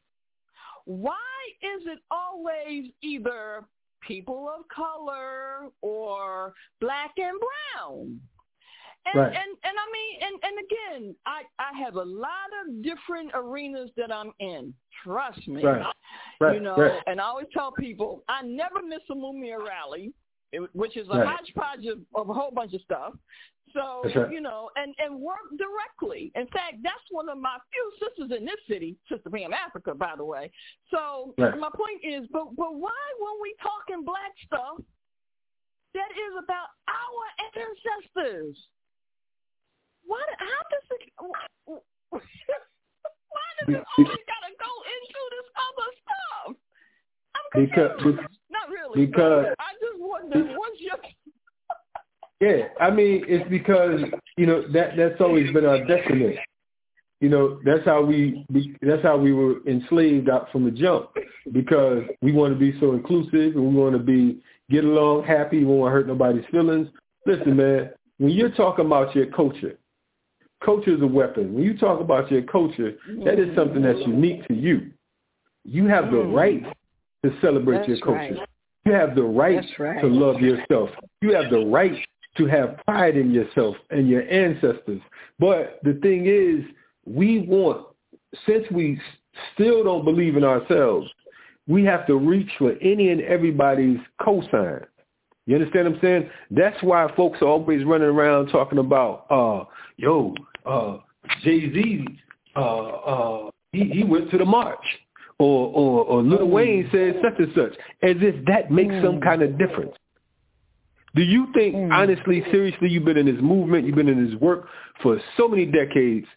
why is it always either people of color or Black and brown? And right. and, and I mean, and, and again, I, I have a lot of different arenas that I'm in. Trust me. Right. Right. You know, right. and I always tell people I never miss a Mumia rally, which is a right. hodgepodge of, of a whole bunch of stuff. So, right. you know, and, and work directly. In fact, that's one of my few sisters in this city, Sister Pam Africa, by the way. So right. my point is, but but why when we talking Black stuff, that is about our ancestors? Why, how does it, why does it always got to go into this other stuff? I'm confused. Because, Not really, because I just wonder, what's your... Yeah, I mean, it's because, you know, that that's always been our destiny. You know, that's how we that's how we were enslaved out from the jump, because we want to be so inclusive and we want to be get along happy. We don't want to hurt nobody's feelings. Listen, man, when you're talking about your culture, culture is a weapon. When you talk about your culture, that is something that's unique to you. You have the right to celebrate that's your culture. Right. You have the right, right to love yourself. You have the right to have pride in yourself and your ancestors. But the thing is, we want, since we still don't believe in ourselves, we have to reach for any and everybody's cosign. You understand what I'm saying? That's why folks are always running around talking about, uh, yo, uh, Jay-Z, uh, uh, he, he went to the march. Or, or, or Lil Wayne said such and such, as if that makes mm. some kind of difference. Do you think, mm. honestly, seriously, you've been in this movement, you've been in this work for so many decades.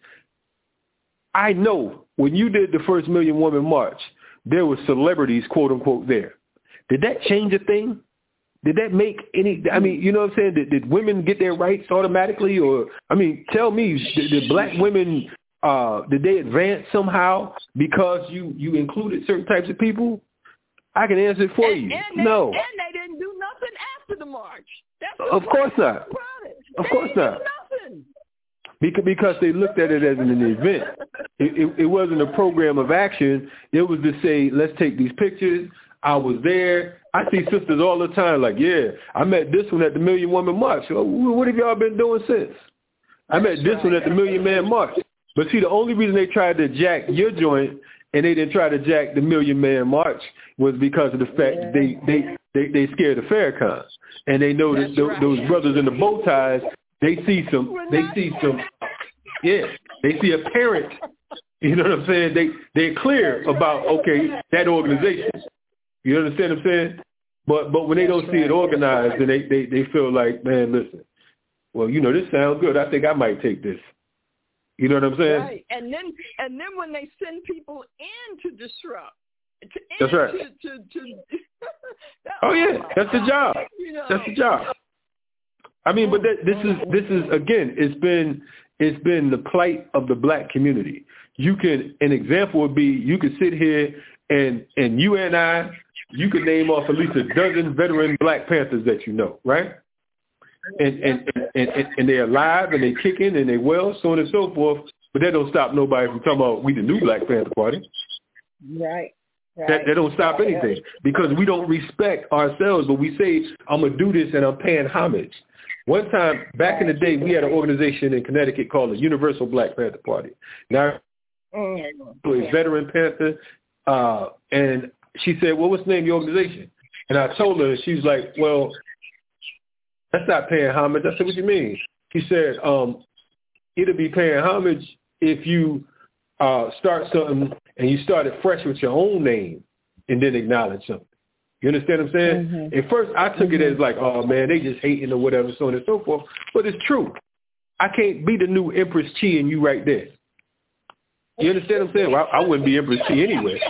I know when you did the first Million Woman March, there were celebrities, quote unquote, there. Did that change a thing? Did that make any, I mean, you know what I'm saying? Did, did women get their rights automatically? Or, I mean, tell me, did, did black women, uh, did they advance somehow because you, you included certain types of people? I can answer it for and, you. And they, no. And they didn't do nothing after the march. That's of course not. Of they course not. Nothing. Because, because they looked at it as an event. It, it, it wasn't a program of action. It was to say, let's take these pictures. I was there. I see sisters all the time like, yeah, I met this one at the Million Woman March. So what have y'all been doing since? I met this one at the Million Man March. But see, the only reason they tried to jack your joint and they didn't try to jack the Million Man March was because of the fact yeah. they, they, they, they scared of Farrakhan. And they know that those, right. those brothers in the bow ties, they see some, they see some, yeah, they see a parent, you know what I'm saying? They, they're clear about, okay, that organization. You understand what I'm saying? But but when they don't see it organized, then they, they, they feel like, man, listen, well, you know, this sounds good. I think I might take this. You know what I'm saying? Right. And then and then when they send people in to disrupt. To, that's right. To, to, to, that, oh, yeah. That's the job. You know. That's the job. I mean, but that, this is, this is again, it's been it's been the plight of the black community. You can, an example would be, you could sit here and, and you and I, you could name off at least a dozen veteran Black Panthers that you know, right? And and, and, and, and they're alive and they're kicking and they're well, so on and so forth. But that don't stop nobody from talking about we the new Black Panther Party. Right. right. That, that don't stop anything because we don't respect ourselves, but we say, I'm going to do this and I'm paying homage. One time, back in the day, we had an organization in Connecticut called the Universal Black Panther Party. Now, a veteran Panther, uh, and she said, well, what's the name of your organization? And I told her, and she was like, well, that's not paying homage. I said, what do you mean? She said, um, it'll be paying homage if you uh, start something and you start it fresh with your own name and then acknowledge something. You understand what I'm saying? Mm-hmm. At first, I took mm-hmm. it as like, oh, man, they just hating or whatever, so on and so forth. But it's true. I can't be the new Empress Chi and you right there. You understand what I'm saying? Well, I, I wouldn't be Empress Chi anyway.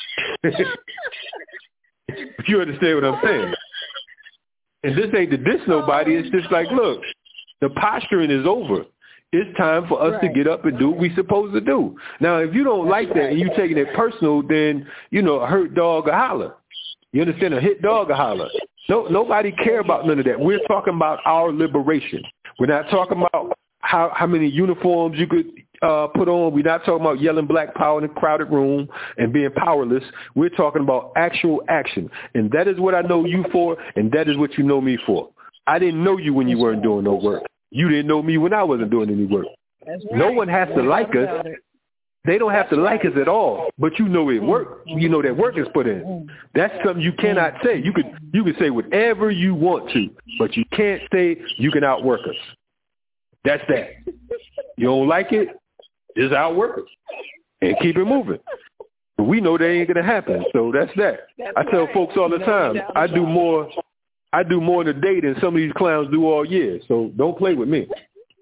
But you understand what I'm saying? And this ain't to diss nobody. It's just like, look, the posturing is over. It's time for us right. to get up and do what we're supposed to do. Now, if you don't like that and you taking it personal, then, you know, a hurt dog will holler. You understand? A hit dog will holler. No, nobody care about none of that. We're talking about our liberation. We're not talking about how, how many uniforms you could uh, put on. We're not talking about yelling black power in a crowded room and being powerless. We're talking about actual action. And that is what I know you for, and that is what you know me for. I didn't know you when you weren't doing no work. You didn't know me when I wasn't doing any work. Right. No one has to like us. They don't have to like us at all, but you know it work. You know that work is put in. That's something you cannot say. You could you could say whatever you want to, but you can't say you can outwork us. That's that. You don't like it, just outwork us and keep it moving. But we know that ain't gonna happen, so that's that. I tell folks all the time, I do more. I do more in a day than some of these clowns do all year. So don't play with me.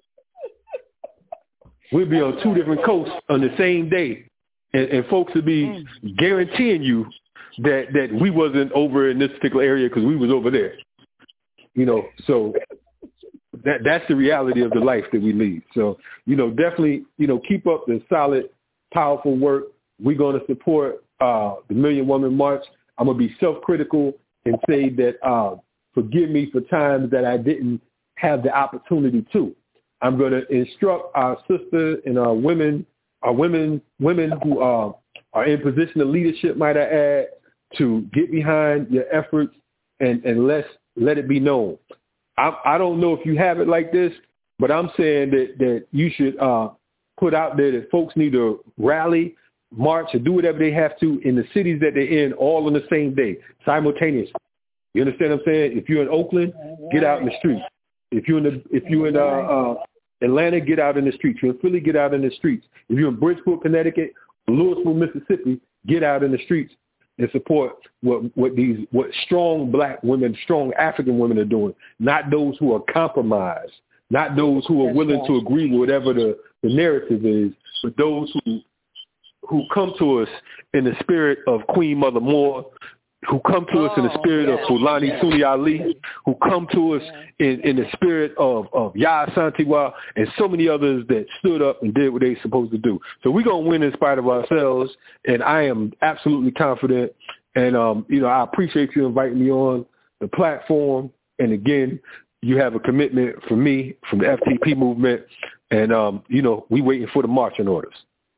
We'll be on two different coasts on the same day, and, and folks will be guaranteeing you that, that we wasn't over in this particular area because we was over there. You know, so that that's the reality of the life that we lead. So, you know, definitely, you know, keep up the solid, powerful work. We're going to support uh, the Million Woman March. I'm going to be self-critical and say that uh, forgive me for times that I didn't have the opportunity to. I'm going to instruct our sisters and our women, our women, women who are, are in position of leadership, might I add, to get behind your efforts and, and let's let it be known. I, I don't know if you have it like this, but I'm saying that, that you should uh, put out there that folks need to rally, march, or do whatever they have to in the cities that they're in all on the same day, simultaneously. You understand what I'm saying? If you're in Oakland, get out in the streets. If you're in the, if you're in uh, uh, Atlanta, get out in the streets. If you're in Philly, get out in the streets. If you're in Bridgeport, Connecticut, Louisville, Mississippi, get out in the streets and support what what these what strong black women, strong African women are doing. Not those who are compromised, not those who are That's willing right. to agree with whatever the, the narrative is, but those who who come to us in the spirit of Queen Mother Moore, who come to oh, us in the spirit yes, of Fulani yes. Suni Ali, who come to us yes. in, in the spirit of, of Yaa Asantewaa, and so many others that stood up and did what they supposed to do. So we're going to win in spite of ourselves, and I am absolutely confident. And, um, you know, I appreciate you inviting me on the platform. And, again, you have a commitment from me, from the F T P movement, and, um, you know, we waiting for the marching orders.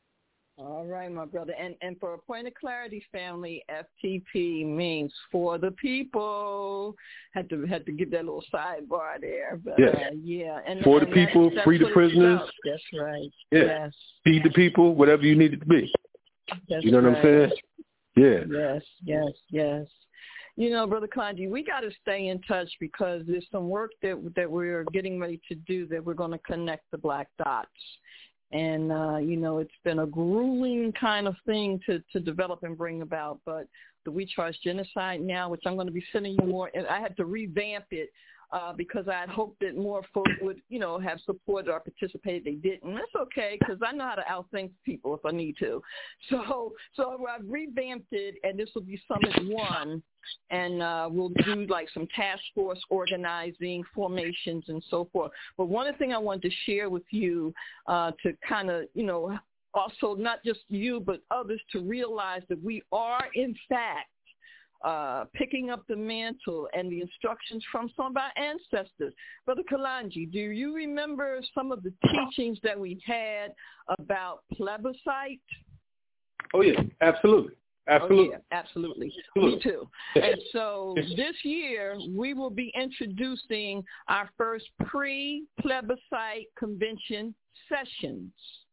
All right, my brother. And and for a point of clarity, family, F T P means for the people. Had to had to give that little sidebar there. But, yes. uh, yeah. And, for and the people, that's, that's free the prisoners. That's right. Yeah. Yes. Feed the people, whatever you need it to be. That's you know right. what I'm saying? Yeah. Yes, yes, yes. You know, Brother Kalonji, we got to stay in touch because there's some work that that we're getting ready to do that we're going to connect the black dots. And, uh, you know, it's been a grueling kind of thing to, to develop and bring about. But the We Charge Genocide Now, which I'm going to be sending you more, and I had to revamp it uh, because I had hoped that more folks would, you know, have supported or participated. They didn't. That's okay because I know how to outthink people if I need to. So, so I've revamped it, and this will be Summit One. And uh, we'll do like some task force organizing, formations, and so forth. But one thing I wanted to share with you uh, to kind of, you know, also not just you but others to realize that we are, in fact, uh, picking up the mantle and the instructions from some of our ancestors. Brother Kalonji, do you remember some of the teachings that we had about plebiscite? Oh, yeah, absolutely. Absolutely. Oh, yeah, absolutely. Me too. And so this year we will be introducing our first pre-plebiscite convention sessions.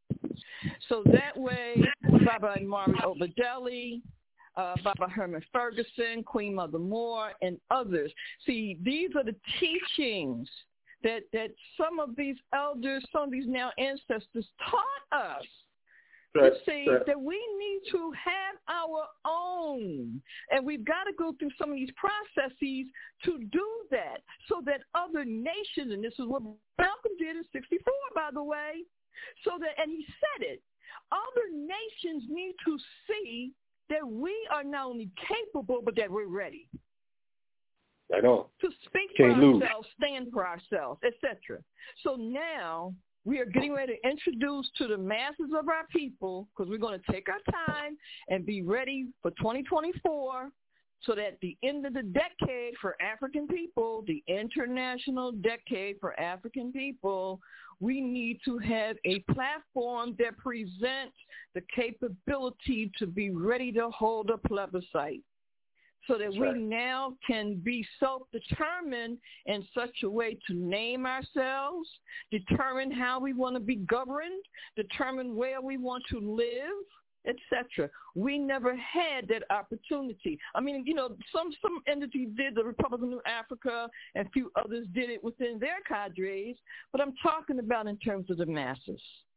So that way, Baba Mari Obadeli, uh, Baba Herman Ferguson, Queen Mother Moore, and others. See, these are the teachings that, that some of these elders, some of these now ancestors taught us. Right, to see right. that we need to have our own. And we've got to go through some of these processes to do that so that other nations, and this is what Malcolm did in sixty-four, by the way, so that, and he said it, other nations need to see that we are not only capable, but that we're ready. Right on. To speak Can't for lose. ourselves, stand for ourselves, et cetera. So now we are getting ready to introduce to the masses of our people, because we're going to take our time and be ready for twenty twenty-four, so that the end of the decade for African people, the international decade for African people, we need to have a platform that presents the capability to be ready to hold a plebiscite, so that we now can be self-determined in such a way to name ourselves, determine how we want to be governed, determine where we want to live, et cetera. We never had that opportunity. I mean, you know, some some entities did, the Republic of Africa, and a few others did it within their cadres, but I'm talking about in terms of the masses.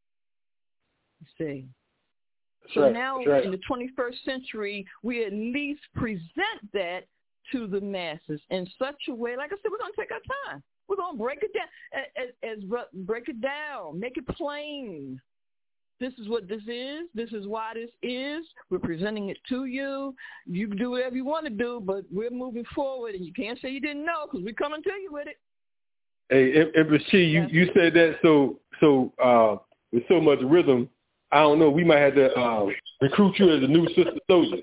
You see. So right, now right. in the twenty-first century, we at least present that to the masses in such a way, like I said, we're going to take our time. We're going to break it down, as, as, as break it down, make it plain. This is what this is. This is why this is. We're presenting it to you. You can do whatever you want to do, but we're moving forward, and you can't say you didn't know because we're coming to you with it. Hey, Empress Chi, you, Yes. you said that so so uh, with so much rhythm. I don't know. We might have to uh, recruit you as a new sister soldier.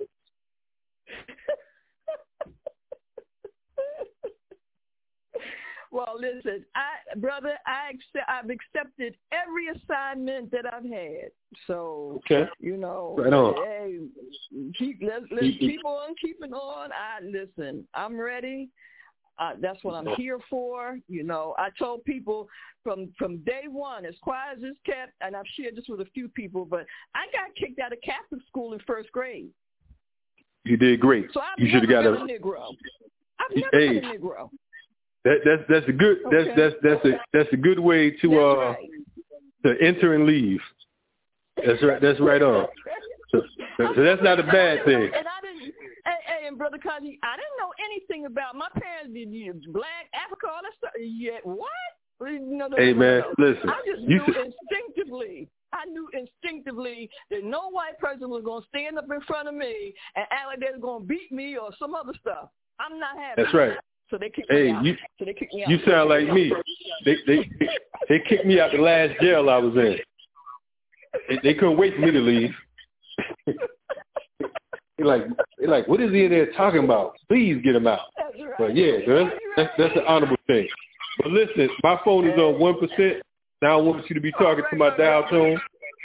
Well, listen, I, brother, I accept, I've accepted every assignment that I've had. So, okay. you know, right on. hey, keep, let's, let's keep on keeping on. I listen, I'm ready. Uh, that's what I'm here for. You know, I told people from from day one, as quiet as it's kept, and I've shared this with a few people, but I got kicked out of Catholic school in first grade. You did great. So I've you should have never got been a, a Negro. I've never hey, been a Negro. That, that's that's a good that's Okay. that's that's a that's a good way to That's uh right. to enter and leave. That's right. That's right on. So, so that's not a bad thing. And I didn't. Hey, hey, and Brother Kaji, I didn't know anything about my parents. Did you black Africa all that stuff? Yeah, what? No, no, Hey no, man, no. listen. I just You knew should, instinctively. I knew instinctively that no white person was going to stand up in front of me and act like they were going to beat me or some other stuff. I'm not having. That's right. So they kicked hey, me out. you So they kicked me out. you sound like me. They they they kicked me out the last jail I was in. They, they couldn't wait for me to leave. They like they like what is he in there talking about? Please get him out. That's right. But yeah, that's that's, that's an honorable thing. But listen, my phone is on one percent. Now I want you to be talking to my dial tone.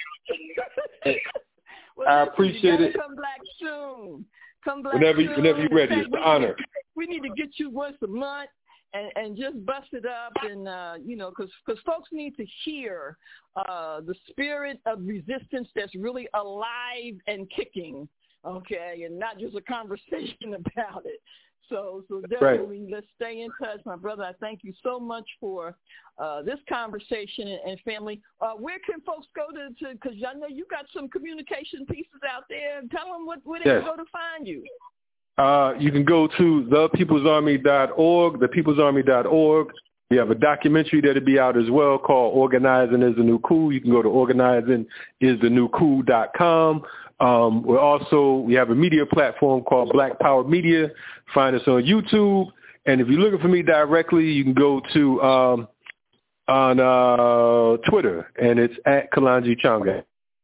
Well, I listen, appreciate you it. Come back soon. Come back Whenever soon. whenever you're ready, In it's fact, an honor. We need to get you once a month and, and just bust it up, and uh, you know, because because folks need to hear uh, the spirit of resistance that's really alive and kicking, okay, and not just a conversation about it. So, so definitely right. Let's stay in touch, my brother. I thank you so much for uh, this conversation and, and family. Uh, where can folks go to? Because I know you got some communication pieces out there. Tell them what, where they yes. can go to find you. Uh, you can go to the people's army dot org, the people's army dot org. We have a documentary that'll be out as well called Organizing is the New Cool. You can go to organizing is the new cool dot com. Um, we're also, we have a media platform called Black Power Media. Find us on YouTube. And if you're looking for me directly, you can go to um, on uh, Twitter, and it's at Kalonji Changa.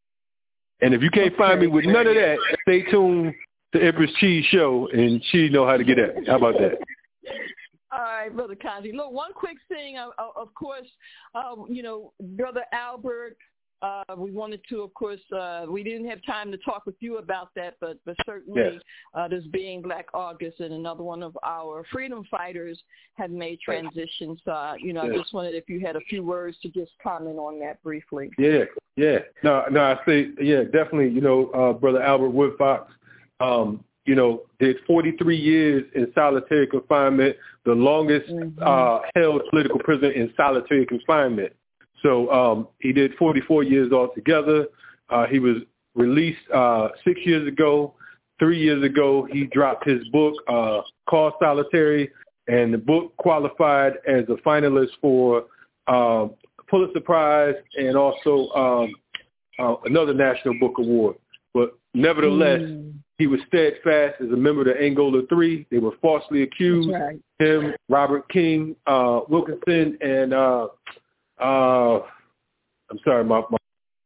And if you can't okay. find me with none of that, stay tuned to Empress Cheese Show, and she know how to get at me. How about that? All right, Brother Kaji. Look, one quick thing, uh, of course, uh, you know, Brother Albert, uh, we wanted to, of course, uh, we didn't have time to talk with you about that, but, but certainly yes. uh, this being Black August, and another one of our freedom fighters had made transitions. Uh, you know, yes. I just wanted, if you had a few words to just comment on that briefly. Yeah, yeah. No, no, I say, yeah, definitely, you know, uh, Brother Albert Woodfox, um, you know, did forty-three years in solitary confinement, the longest mm-hmm. uh, held political prisoner in solitary confinement. So um, he did forty-four years altogether. Uh, he was released uh, six years ago. Three years ago, he dropped his book uh, called Solitary, and the book qualified as a finalist for uh, Pulitzer Prize and also um, uh, another National Book Award. But nevertheless, mm. he was steadfast as a member of the Angola Three. They were falsely accused. Right. Him, Robert King, uh, Wilkinson, and uh, uh, I'm sorry, my. my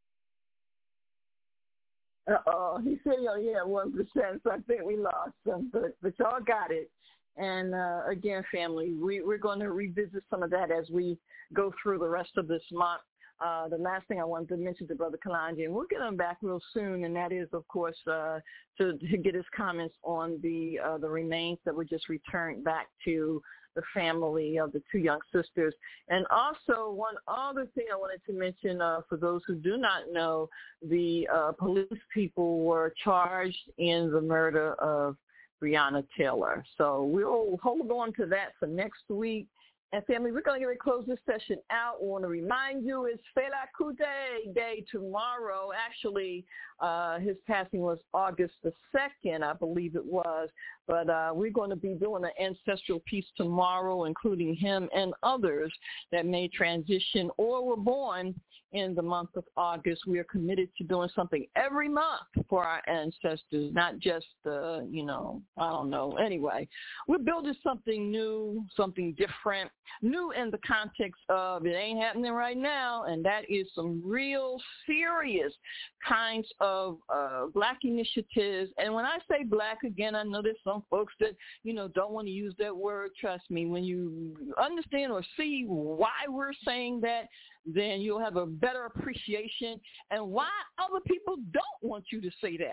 Uh-oh, he said, oh, yeah, one percent, so I think we lost him, but, but y'all got it. And, uh, again, family, we, we're going to revisit some of that as we go through the rest of this month. Uh, the last thing I wanted to mention to Brother Kalonji, and we'll get him back real soon, and that is, of course, uh, to, to get his comments on the uh, the remains that were just returned back to the family of the two young sisters. And also, one other thing I wanted to mention, uh, for those who do not know, the uh, police people were charged in the murder of Breonna Taylor. So we'll hold on to that for next week. And family, we're going to close this session out. We want to remind you it's Fela Kuti Day tomorrow. Actually, uh, his passing was August the second, I believe it was. But uh, we're going to be doing an ancestral piece tomorrow, including him and others that may transition or were born in the month of August. We are committed to doing something every month for our ancestors, not just, uh, you know, I don't know. Anyway, we're building something new, something different, new in the context of it ain't happening right now, and that is some real serious kinds of uh, Black initiatives. And when I say Black, again, I know there's some folks that, you know, don't want to use that word. Trust me, when you understand or see why we're saying that, then you'll have a better appreciation and why other people don't want you to say that.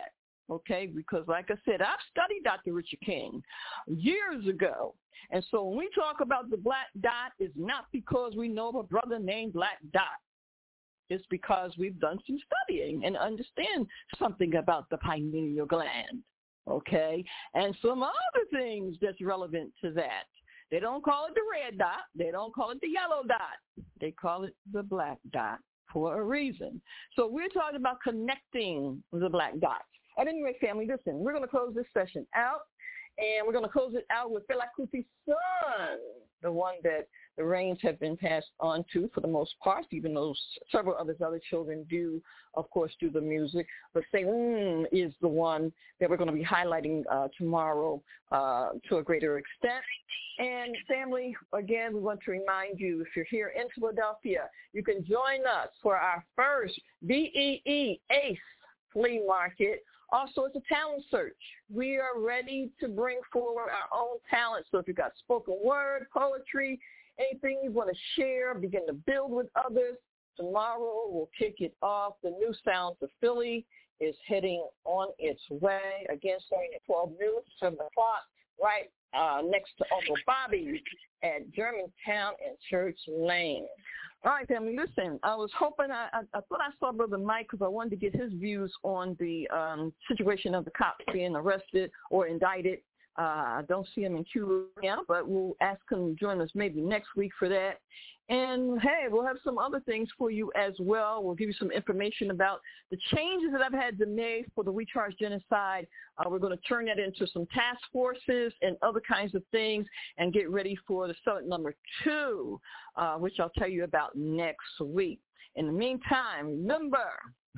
okay? Because like I said, I've studied Doctor Richard King years ago. And so when we talk about the black dot, it's not because we know of a brother named Black Dot. It's because we've done some studying and understand something about the pineal gland, okay? And some other things that's relevant to that. They don't call it the red dot. They don't call it the yellow dot. They call it the black dot for a reason. So we're talking about connecting the black dots. At any rate, family, listen, we're going to close this session out, and we're going to close it out with Fela Kuti's son, the one that the reins have been passed on to for the most part, even though several of his other children do, of course, do the music. But Seun is the one that we're going to be highlighting uh, tomorrow uh, to a greater extent. And family, again, we want to remind you, if you're here in Philadelphia, you can join us for our first B E E ACE flea market. Also, it's a talent search. We are ready to bring forward our own talent. So if you've got spoken word, poetry, anything you want to share, begin to build with others, tomorrow we'll kick it off. The new Sounds of Philly is heading on its way. Again, starting at twelve noon, seven o'clock, right uh, next to Uncle Bobby at Germantown and Church Lane. All right, family, listen, I was hoping, I, I, I thought I saw Brother Mike because I wanted to get his views on the um, situation of the cops being arrested or indicted. Uh, I don't see him in queue now, but we'll ask him to join us maybe next week for that. And, hey, we'll have some other things for you as well. We'll give you some information about the changes that I've had to make for the We Charge Genocide. Uh, we're going to turn that into some task forces and other kinds of things and get ready for the summit number two, uh, which I'll tell you about next week. In the meantime, remember,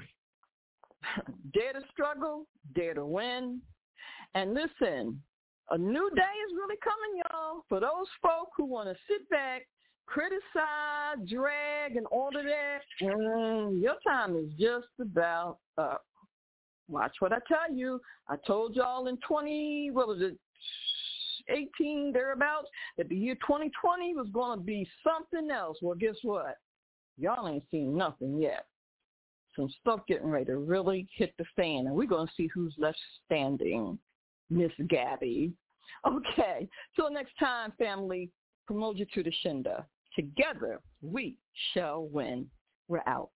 dare to struggle, dare to win. And listen, a new day is really coming, y'all. For those folk who want to sit back, criticize, drag, and all of that, mm, your time is just about up. Watch what I tell you. I told y'all in twenty, what was it, eighteen, thereabouts, that the year twenty twenty was going to be something else. Well, guess what? Y'all ain't seen nothing yet. Some stuff getting ready to really hit the fan, and we're going to see who's left standing. Miss Gabby. Okay, till next time, family, promote you to the Shinda. Together, we shall win. We're out.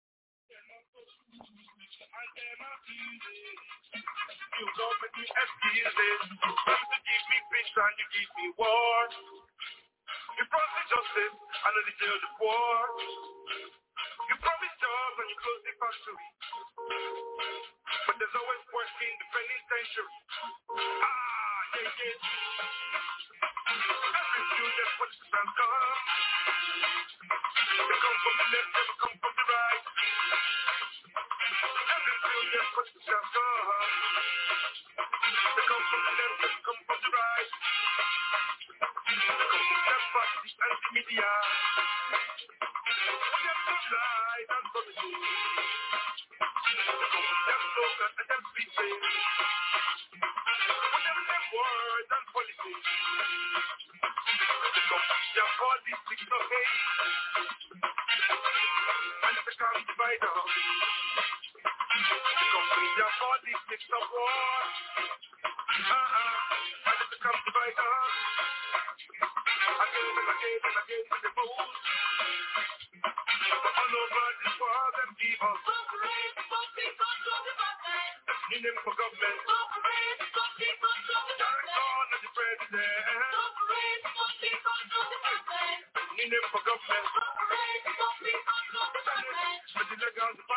You don't make me excuse it. You give me peace and you give me war. You promise justice and only tell the poor. You promise jobs and you close the factory. But there's always work in the penitentiary. Ah, yeah, yeah. Every few days politicians come. They come from the left, they come from the right. Every few days politicians come. They come from the left, they come from the right. They come from the left party and the media. We have to lie and policy. Them slogans and them speeches. With them them words and policy. They come their politics of hate. And they can't divide us. They come their politics of war. Uh-uh. And they can't divide us. Again and again and again with the mood. All over this world them people. Need them for government. Direct on the president. Need them for government. But the legal